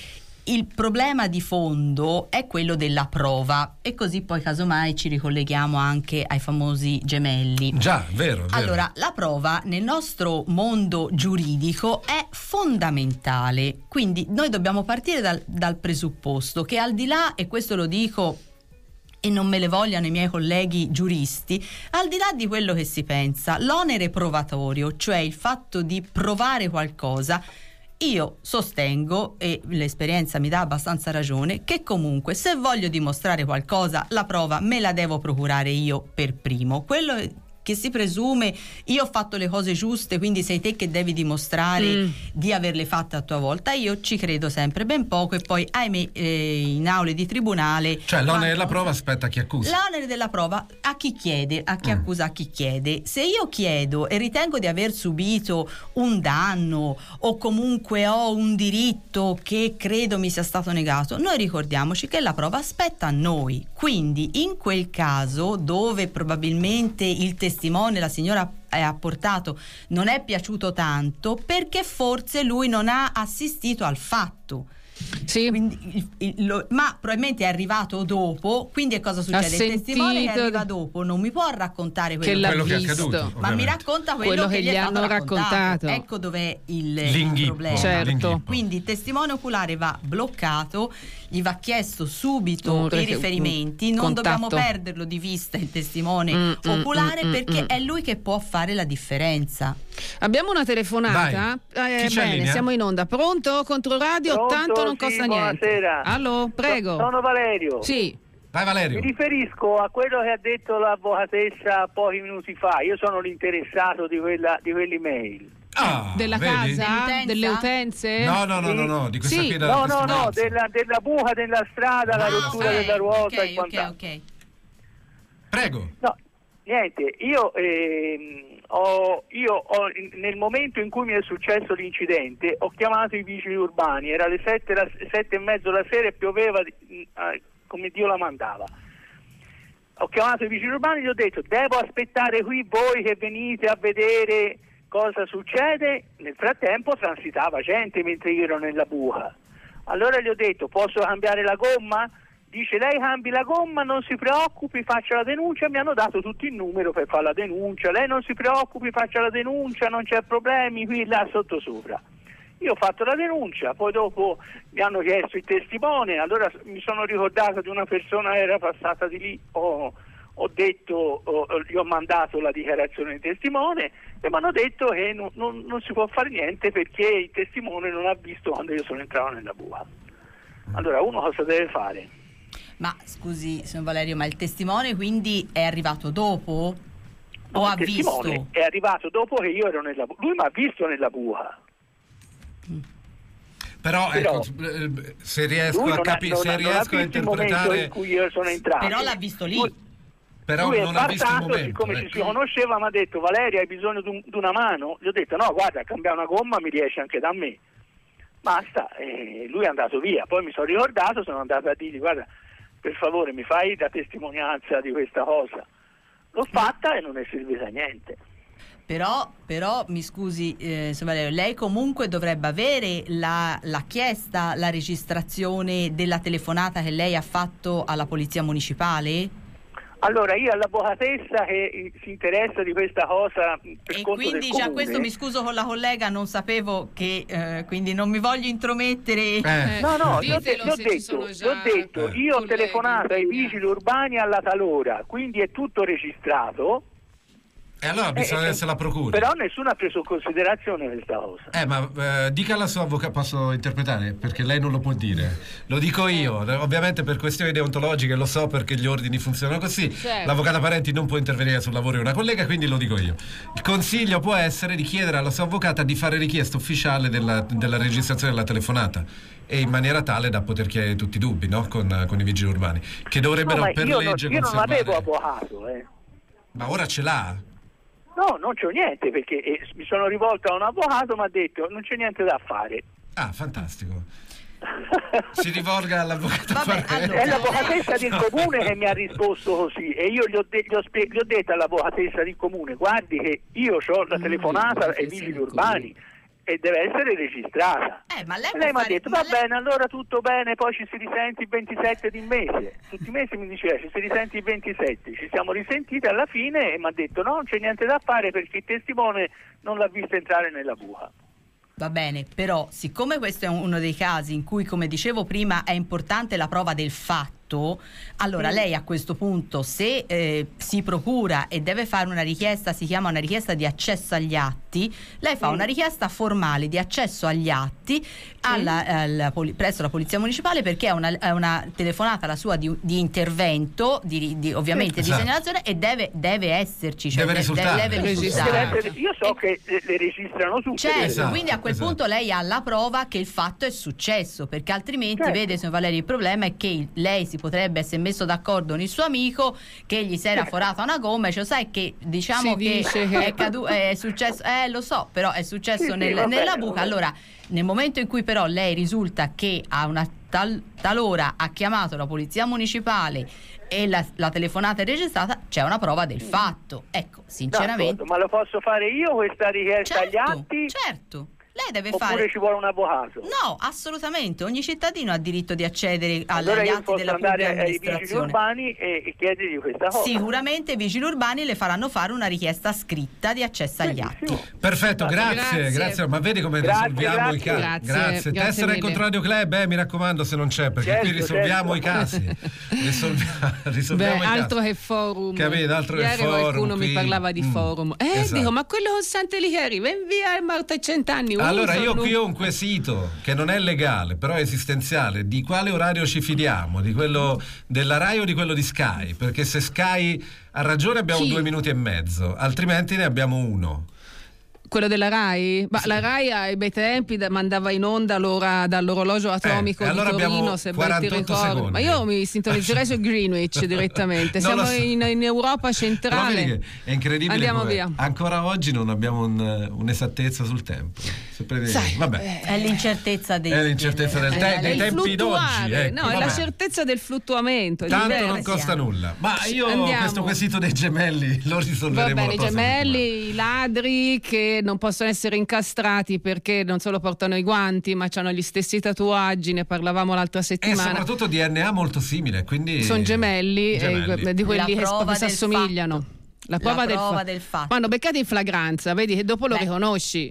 Speaker 17: Il problema di fondo è quello della prova, e così poi casomai ci ricolleghiamo anche ai famosi gemelli.
Speaker 16: Già, vero, vero.
Speaker 17: Allora, la prova nel nostro mondo giuridico è fondamentale, quindi noi dobbiamo partire dal, dal presupposto che, al di là, e questo lo dico e non me le vogliano i miei colleghi giuristi, al di là di quello che si pensa, l'onere provatorio, cioè il fatto di provare qualcosa, io sostengo, e l'esperienza mi dà abbastanza ragione, che comunque se voglio dimostrare qualcosa, la prova me la devo procurare io per primo. Quello che si presume, io ho fatto le cose giuste, quindi sei te che devi dimostrare mm. di averle fatte a tua volta, io ci credo sempre ben poco, e poi ahimè eh, in aule di tribunale,
Speaker 16: cioè l'onere della prova aspetta a chi accusa,
Speaker 17: l'onere della prova a chi chiede, a chi mm. accusa, a chi chiede. Se io chiedo e ritengo di aver subito un danno o comunque ho un diritto che credo mi sia stato negato, noi ricordiamoci che la prova aspetta a noi, quindi in quel caso dove probabilmente il testimone, la signora ha portato, non è piaciuto tanto, perché forse lui non ha assistito al fatto.
Speaker 3: Sì.
Speaker 17: Quindi, il, il, lo, ma probabilmente è arrivato dopo, quindi cosa succede? Il testimone che arriva dopo non mi può raccontare quello che,
Speaker 3: quello
Speaker 17: che,
Speaker 3: che è accaduto,
Speaker 17: ma mi racconta quello,
Speaker 3: quello
Speaker 17: che,
Speaker 3: che
Speaker 17: gli,
Speaker 3: gli
Speaker 17: è
Speaker 3: hanno
Speaker 17: stato
Speaker 3: raccontato.
Speaker 17: raccontato. Ecco dov'è il, il problema.
Speaker 3: Certo. L'inghippo.
Speaker 17: Quindi il testimone oculare va bloccato, gli va chiesto subito
Speaker 3: Un
Speaker 17: i
Speaker 3: re-
Speaker 17: riferimenti,
Speaker 3: un
Speaker 17: non
Speaker 3: contatto.
Speaker 17: dobbiamo perderlo di vista il testimone
Speaker 3: Mm, mm,
Speaker 17: oculare,
Speaker 3: mm,
Speaker 17: perché
Speaker 3: mm.
Speaker 17: è lui che può fare la differenza.
Speaker 3: Abbiamo una telefonata. Eh,
Speaker 17: Chi c'è in
Speaker 3: bene,
Speaker 17: linea?
Speaker 3: siamo in onda. Pronto? Controradio?
Speaker 18: Pronto?
Speaker 3: Tanto non
Speaker 18: Sì,
Speaker 3: costa
Speaker 18: buonasera.
Speaker 3: niente. Allo, prego.
Speaker 18: Sono Valerio.
Speaker 3: Sì.
Speaker 16: Vai Valerio.
Speaker 18: Mi riferisco a quello che ha detto l'avvocatessa pochi minuti fa. Io sono l'interessato di quella di quell'email.
Speaker 16: Ah,
Speaker 3: Della
Speaker 16: vedi?
Speaker 3: casa? Delle utenze?
Speaker 16: No, no, no, no, no, di questa
Speaker 3: Sì.
Speaker 16: qui da
Speaker 18: No, no, no,
Speaker 16: testimonianza.
Speaker 18: della, della buca della strada, la
Speaker 17: Ah,
Speaker 18: rottura
Speaker 17: ok,
Speaker 18: della ruota
Speaker 17: ok,
Speaker 18: e quant'altro.
Speaker 17: ok, ok.
Speaker 16: Prego.
Speaker 18: No, niente, io, ehm, ho, io ho, nel momento in cui mi è successo l'incidente, ho chiamato i vigili urbani, era le sette, la, sette e mezzo la sera e pioveva eh, come Dio la mandava. Ho chiamato i vigili urbani e gli ho detto: devo aspettare qui voi che venite a vedere cosa succede? Nel frattempo transitava gente mentre io ero nella buca. Allora gli ho detto: posso cambiare la gomma? Dice: lei cambi la gomma, non si preoccupi, faccia la denuncia. Mi hanno dato tutto il numero per fare la denuncia. Lei non si preoccupi, faccia la denuncia, non c'è problemi, qui, là, sotto, sopra. Io ho fatto la denuncia, poi dopo mi hanno chiesto il testimone, allora mi sono ricordato di una persona che era passata di lì, ho, ho detto, ho, gli ho mandato la dichiarazione di testimone e mi hanno detto che non, non, non si può fare niente perché il testimone non ha visto quando io sono entrato nella buca. Allora uno cosa deve fare?
Speaker 17: Ma scusi, signor Valerio, ma il testimone quindi è arrivato dopo?
Speaker 18: No,
Speaker 17: o ha
Speaker 18: il testimone
Speaker 17: visto?
Speaker 18: è arrivato dopo che io ero nella buca. Lui mi ha visto nella buca.
Speaker 16: Però,
Speaker 18: Però
Speaker 16: ecco, eh, se riesco
Speaker 18: lui
Speaker 16: a
Speaker 18: non ha-
Speaker 16: capire,
Speaker 18: non
Speaker 16: se
Speaker 18: ha- non ha
Speaker 16: riesco a
Speaker 18: visto il momento
Speaker 16: interpretare,
Speaker 18: in cui io sono entrato.
Speaker 17: Però l'ha visto lì.
Speaker 18: Lui-
Speaker 16: però
Speaker 18: lui è
Speaker 16: non ha visto il
Speaker 18: sbarcato,
Speaker 16: momento.
Speaker 18: siccome
Speaker 16: ecco.
Speaker 18: ci si conosceva, mi ha detto: Valeria, hai bisogno di, un- di una mano? Gli ho detto: no, guarda, a cambiare una gomma mi riesce anche da me. Basta, e lui è andato via. Poi mi sono ricordato, sono andato a dirgli: guarda, per favore, mi fai da testimonianza di questa cosa. L'ho fatta e non è servita a niente.
Speaker 17: Però, però mi scusi, eh, signor Valerio, lei comunque dovrebbe avere la, la chiesta, la registrazione della telefonata che lei ha fatto alla polizia municipale?
Speaker 18: Allora, io all'avvocatessa che eh, si interessa di questa cosa per
Speaker 17: E
Speaker 18: conto del
Speaker 17: quindi già
Speaker 18: comune,
Speaker 17: questo mi scuso con la collega, non sapevo che, eh, quindi non mi voglio intromettere.
Speaker 16: Eh.
Speaker 18: No, no, gli ho, de-
Speaker 3: Ditelo
Speaker 18: gli ho
Speaker 3: se ci
Speaker 18: detto,
Speaker 3: sono
Speaker 18: gli
Speaker 3: già
Speaker 18: ho detto,
Speaker 16: eh,
Speaker 18: io ho
Speaker 3: colleghi
Speaker 18: telefonato ai
Speaker 3: impegnati.
Speaker 18: vigili urbani alla talora, quindi è tutto registrato.
Speaker 16: E allora bisogna
Speaker 18: Eh,
Speaker 16: essere la procura.
Speaker 18: Però nessuno ha preso in considerazione questa cosa.
Speaker 16: Eh, ma eh, dica alla sua avvocato, posso interpretare? Perché lei non lo può dire. Lo dico io, ovviamente per questioni deontologiche, lo so perché gli ordini funzionano così.
Speaker 3: Certo.
Speaker 16: L'avvocata Parenti non può intervenire sul lavoro di una collega, quindi lo dico io. Il consiglio può essere di chiedere alla sua avvocata di fare richiesta ufficiale della, della registrazione della telefonata, e in maniera tale da poter chiedere tutti i dubbi, no? Con, con i vigili urbani, che dovrebbero
Speaker 18: No, ma
Speaker 16: per
Speaker 18: io,
Speaker 16: legge
Speaker 18: non, io non
Speaker 16: conservare.
Speaker 18: avevo avvocato, eh.
Speaker 16: Ma ora ce l'ha?
Speaker 18: No, non c'ho niente, perché eh, mi sono rivolto a un avvocato, mi ha detto: non c'è niente da fare.
Speaker 16: Ah, fantastico. Si rivolga all'avvocato
Speaker 17: Vabbè,
Speaker 16: Parenti.
Speaker 17: allora-
Speaker 18: È l'avvocatessa del comune che mi ha risposto così, e io gli ho, de- gli ho, spie- gli ho detto all'avvocatessa del comune: guardi che io ho la telefonata ai vigili urbani e deve essere registrata.
Speaker 17: Eh, ma lei,
Speaker 18: E lei mi
Speaker 17: può
Speaker 18: ha
Speaker 17: fare-
Speaker 18: detto:
Speaker 17: ma
Speaker 18: va
Speaker 17: lei-
Speaker 18: bene, allora tutto bene, poi ci si risente il ventisette di mese. Tutti i mesi mi diceva: ci si risente il ventisette. Ci siamo risentiti alla fine e mi ha detto: no, non c'è niente da fare perché il testimone non l'ha vista entrare nella buca.
Speaker 17: Va bene, però siccome questo è uno dei casi in cui, come dicevo prima, è importante la prova del fatto, allora
Speaker 18: Sì.
Speaker 17: lei a questo punto, se eh, si procura e deve fare una richiesta, si chiama una richiesta di accesso agli atti, lei fa
Speaker 18: Sì.
Speaker 17: una richiesta formale di accesso agli atti alla, alla poli- presso la polizia municipale, perché è una, è una telefonata la sua di, di intervento, di, di- ovviamente
Speaker 16: Esatto.
Speaker 17: di segnalazione, e deve, deve esserci, cioè
Speaker 16: Deve risultare.
Speaker 17: deve
Speaker 3: Registrare.
Speaker 17: risultare.
Speaker 18: Deve essere- io so che le, le registrano tutte.
Speaker 17: Certo,
Speaker 16: Esatto,
Speaker 17: quindi a quel
Speaker 16: esatto.
Speaker 17: punto lei ha la prova che il fatto è successo, perché altrimenti,
Speaker 18: Certo.
Speaker 17: vede signor Valerio, il problema è che il- lei si potrebbe essere messo d'accordo con il suo amico che gli si era forata una gomma e cioè sai che diciamo
Speaker 3: Si
Speaker 17: che
Speaker 3: dice che-
Speaker 17: è, cadu- è successo, eh lo so, però è successo
Speaker 18: Sì, sì,
Speaker 17: nel-
Speaker 18: va bene,
Speaker 17: nella
Speaker 18: va
Speaker 17: buca.
Speaker 18: bene.
Speaker 17: Allora, nel momento in cui però lei risulta che a una tal- talora ha chiamato la polizia municipale e la, la telefonata è registrata, c'è una prova del fatto. Ecco, sinceramente.
Speaker 18: D'accordo, ma lo posso fare io questa richiesta agli
Speaker 17: Certo,
Speaker 18: atti?
Speaker 17: certo. Lei deve
Speaker 18: Oppure
Speaker 17: fare.
Speaker 18: ci vuole un avvocato?
Speaker 17: No, assolutamente. Ogni cittadino ha diritto di accedere agli
Speaker 18: Allora io
Speaker 17: atti
Speaker 18: posso
Speaker 17: della
Speaker 18: andare
Speaker 17: pubblica
Speaker 18: ai vigili
Speaker 17: amministrazione.
Speaker 18: urbani e, e chiedergli questa cosa.
Speaker 17: Sicuramente i vigili urbani le faranno fare una richiesta scritta di accesso agli atti.
Speaker 16: Perfetto, grazie, grazie,
Speaker 3: Grazie.
Speaker 16: ma vedi come
Speaker 18: Grazie,
Speaker 16: risolviamo i
Speaker 18: grazie.
Speaker 16: casi.
Speaker 3: Grazie,
Speaker 16: Grazie.
Speaker 3: grazie
Speaker 16: Tessera il
Speaker 3: mille.
Speaker 16: Controradio Club, eh, mi raccomando se non c'è, perché
Speaker 18: Certo,
Speaker 16: qui risolviamo
Speaker 18: certo.
Speaker 16: i casi. Risolviamo, risolviamo
Speaker 3: Beh,
Speaker 16: i casi.
Speaker 3: altro che forum.
Speaker 16: Capito, altro che
Speaker 3: Ieri
Speaker 16: forum,
Speaker 3: qualcuno
Speaker 16: qui.
Speaker 3: mi parlava di
Speaker 16: Mm,
Speaker 3: forum. Eh,
Speaker 16: esatto.
Speaker 3: dico, ma quello con Sant'Elicheri, ven via, è morto ai cent'anni.
Speaker 16: Allora io
Speaker 3: usano-
Speaker 16: qui ho un quesito che non è legale, però è esistenziale. Di quale orario ci fidiamo? Di quello della Rai o di quello di Sky? Perché se Sky ha ragione abbiamo
Speaker 3: Chi?
Speaker 16: due minuti e mezzo, altrimenti ne abbiamo uno.
Speaker 3: Quello della Rai? Ma la Rai ai bei tempi da- mandava in onda l'ora dall'orologio atomico
Speaker 16: Eh, e allora
Speaker 3: di Torino,
Speaker 16: abbiamo
Speaker 3: se ben ti
Speaker 16: quarantotto
Speaker 3: ricordi.
Speaker 16: secondi.
Speaker 3: Ma io mi sintonizzerei su Greenwich direttamente.
Speaker 16: Non lo
Speaker 3: Siamo
Speaker 16: so.
Speaker 3: in, in Europa
Speaker 16: Però
Speaker 3: centrale.
Speaker 16: vedi che è incredibile
Speaker 3: Andiamo
Speaker 16: come
Speaker 3: via.
Speaker 16: ancora oggi non abbiamo un- un'esattezza sul tempo. Sempre di-
Speaker 3: Sai,
Speaker 16: Vabbè.
Speaker 17: È l'incertezza dei,
Speaker 16: È l'incertezza del
Speaker 17: dei-
Speaker 16: te-
Speaker 3: Eh,
Speaker 16: dei
Speaker 3: il
Speaker 16: tempi d'oggi.
Speaker 3: fluttuare.
Speaker 16: Ecco,
Speaker 3: no, è la
Speaker 16: vabbè.
Speaker 3: certezza del fluttuamento. è
Speaker 16: Tanto
Speaker 3: diverso.
Speaker 16: non costa nulla. Ma io
Speaker 3: Andiamo.
Speaker 16: questo quesito dei gemelli lo
Speaker 3: Va
Speaker 16: risolveremo
Speaker 3: bene,
Speaker 16: la
Speaker 3: i
Speaker 16: prossima
Speaker 3: gemelli, i ladri che non possono essere incastrati perché non solo portano i guanti, ma hanno gli stessi tatuaggi, ne parlavamo l'altra
Speaker 16: E
Speaker 3: settimana.
Speaker 16: soprattutto D N A molto simile, quindi
Speaker 3: Sono gemelli,
Speaker 16: gemelli.
Speaker 3: eh, di quelli
Speaker 17: La
Speaker 3: che
Speaker 17: prova
Speaker 3: proprio si
Speaker 17: del
Speaker 3: assomigliano.
Speaker 17: fatto.
Speaker 3: La prova,
Speaker 17: La
Speaker 3: del,
Speaker 17: prova
Speaker 3: fa-
Speaker 17: del fatto.
Speaker 3: Ma hanno beccati in flagranza, vedi che dopo lo
Speaker 17: Beh,
Speaker 3: riconosci.
Speaker 17: beh,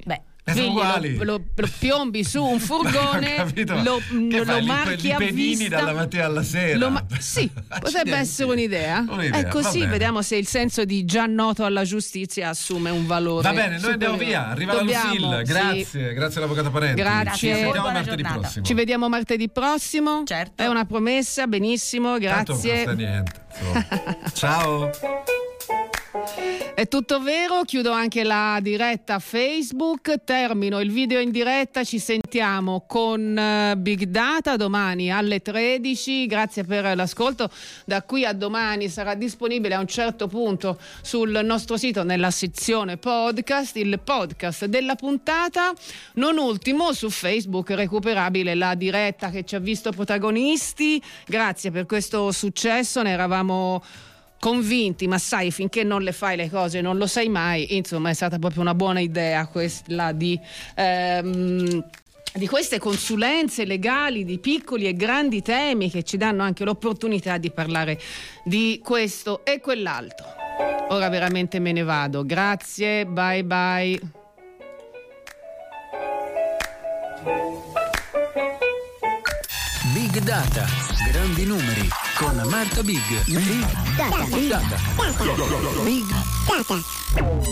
Speaker 16: sono
Speaker 3: Figli,
Speaker 16: uguali.
Speaker 3: lo, lo- lo piombi su un furgone,
Speaker 16: Ho capito, ma
Speaker 3: lo,
Speaker 16: che
Speaker 3: lo
Speaker 16: fai,
Speaker 3: marchi
Speaker 16: li,
Speaker 3: a
Speaker 16: li pedini
Speaker 3: vista.
Speaker 16: dalla mattina alla sera?
Speaker 3: Lo ma- sì, potrebbe essere un'idea.
Speaker 16: Un'idea,
Speaker 3: È
Speaker 16: va
Speaker 3: così,
Speaker 16: bene.
Speaker 3: vediamo se il senso di già noto alla giustizia assume un valore.
Speaker 16: Va bene, noi andiamo
Speaker 3: superiore.
Speaker 16: via. Arriva
Speaker 3: Dobbiamo,
Speaker 16: la Lucilla.
Speaker 3: sì.
Speaker 16: Grazie, grazie all'avvocato Parenti.
Speaker 3: Grazie.
Speaker 16: Ci sentiamo
Speaker 3: Buona
Speaker 16: martedì
Speaker 3: giornata.
Speaker 16: prossimo.
Speaker 3: Ci vediamo martedì prossimo. Certo. È una promessa, benissimo,
Speaker 16: Tanto non
Speaker 3: grazie.
Speaker 16: costa niente. insomma. Ciao.
Speaker 3: È tutto vero, chiudo anche la diretta Facebook, termino il video in diretta, ci sentiamo con eh, Big Data domani alle tredici, grazie per l'ascolto, da qui a domani sarà disponibile a un certo punto sul nostro sito nella sezione podcast, il podcast della puntata, non ultimo su Facebook recuperabile la diretta che ci ha visto protagonisti, grazie per questo successo, ne eravamo convinti, ma sai, finché non le fai le cose non lo sai mai, insomma è stata proprio una buona idea quella di ehm, di queste consulenze legali di piccoli e grandi temi che ci danno anche l'opportunità di parlare di questo e quell'altro. Ora veramente me ne vado, grazie, bye bye.
Speaker 2: Big Data, grandi numeri con Marta Big. Big
Speaker 19: Data.
Speaker 2: Data.
Speaker 19: Big Data.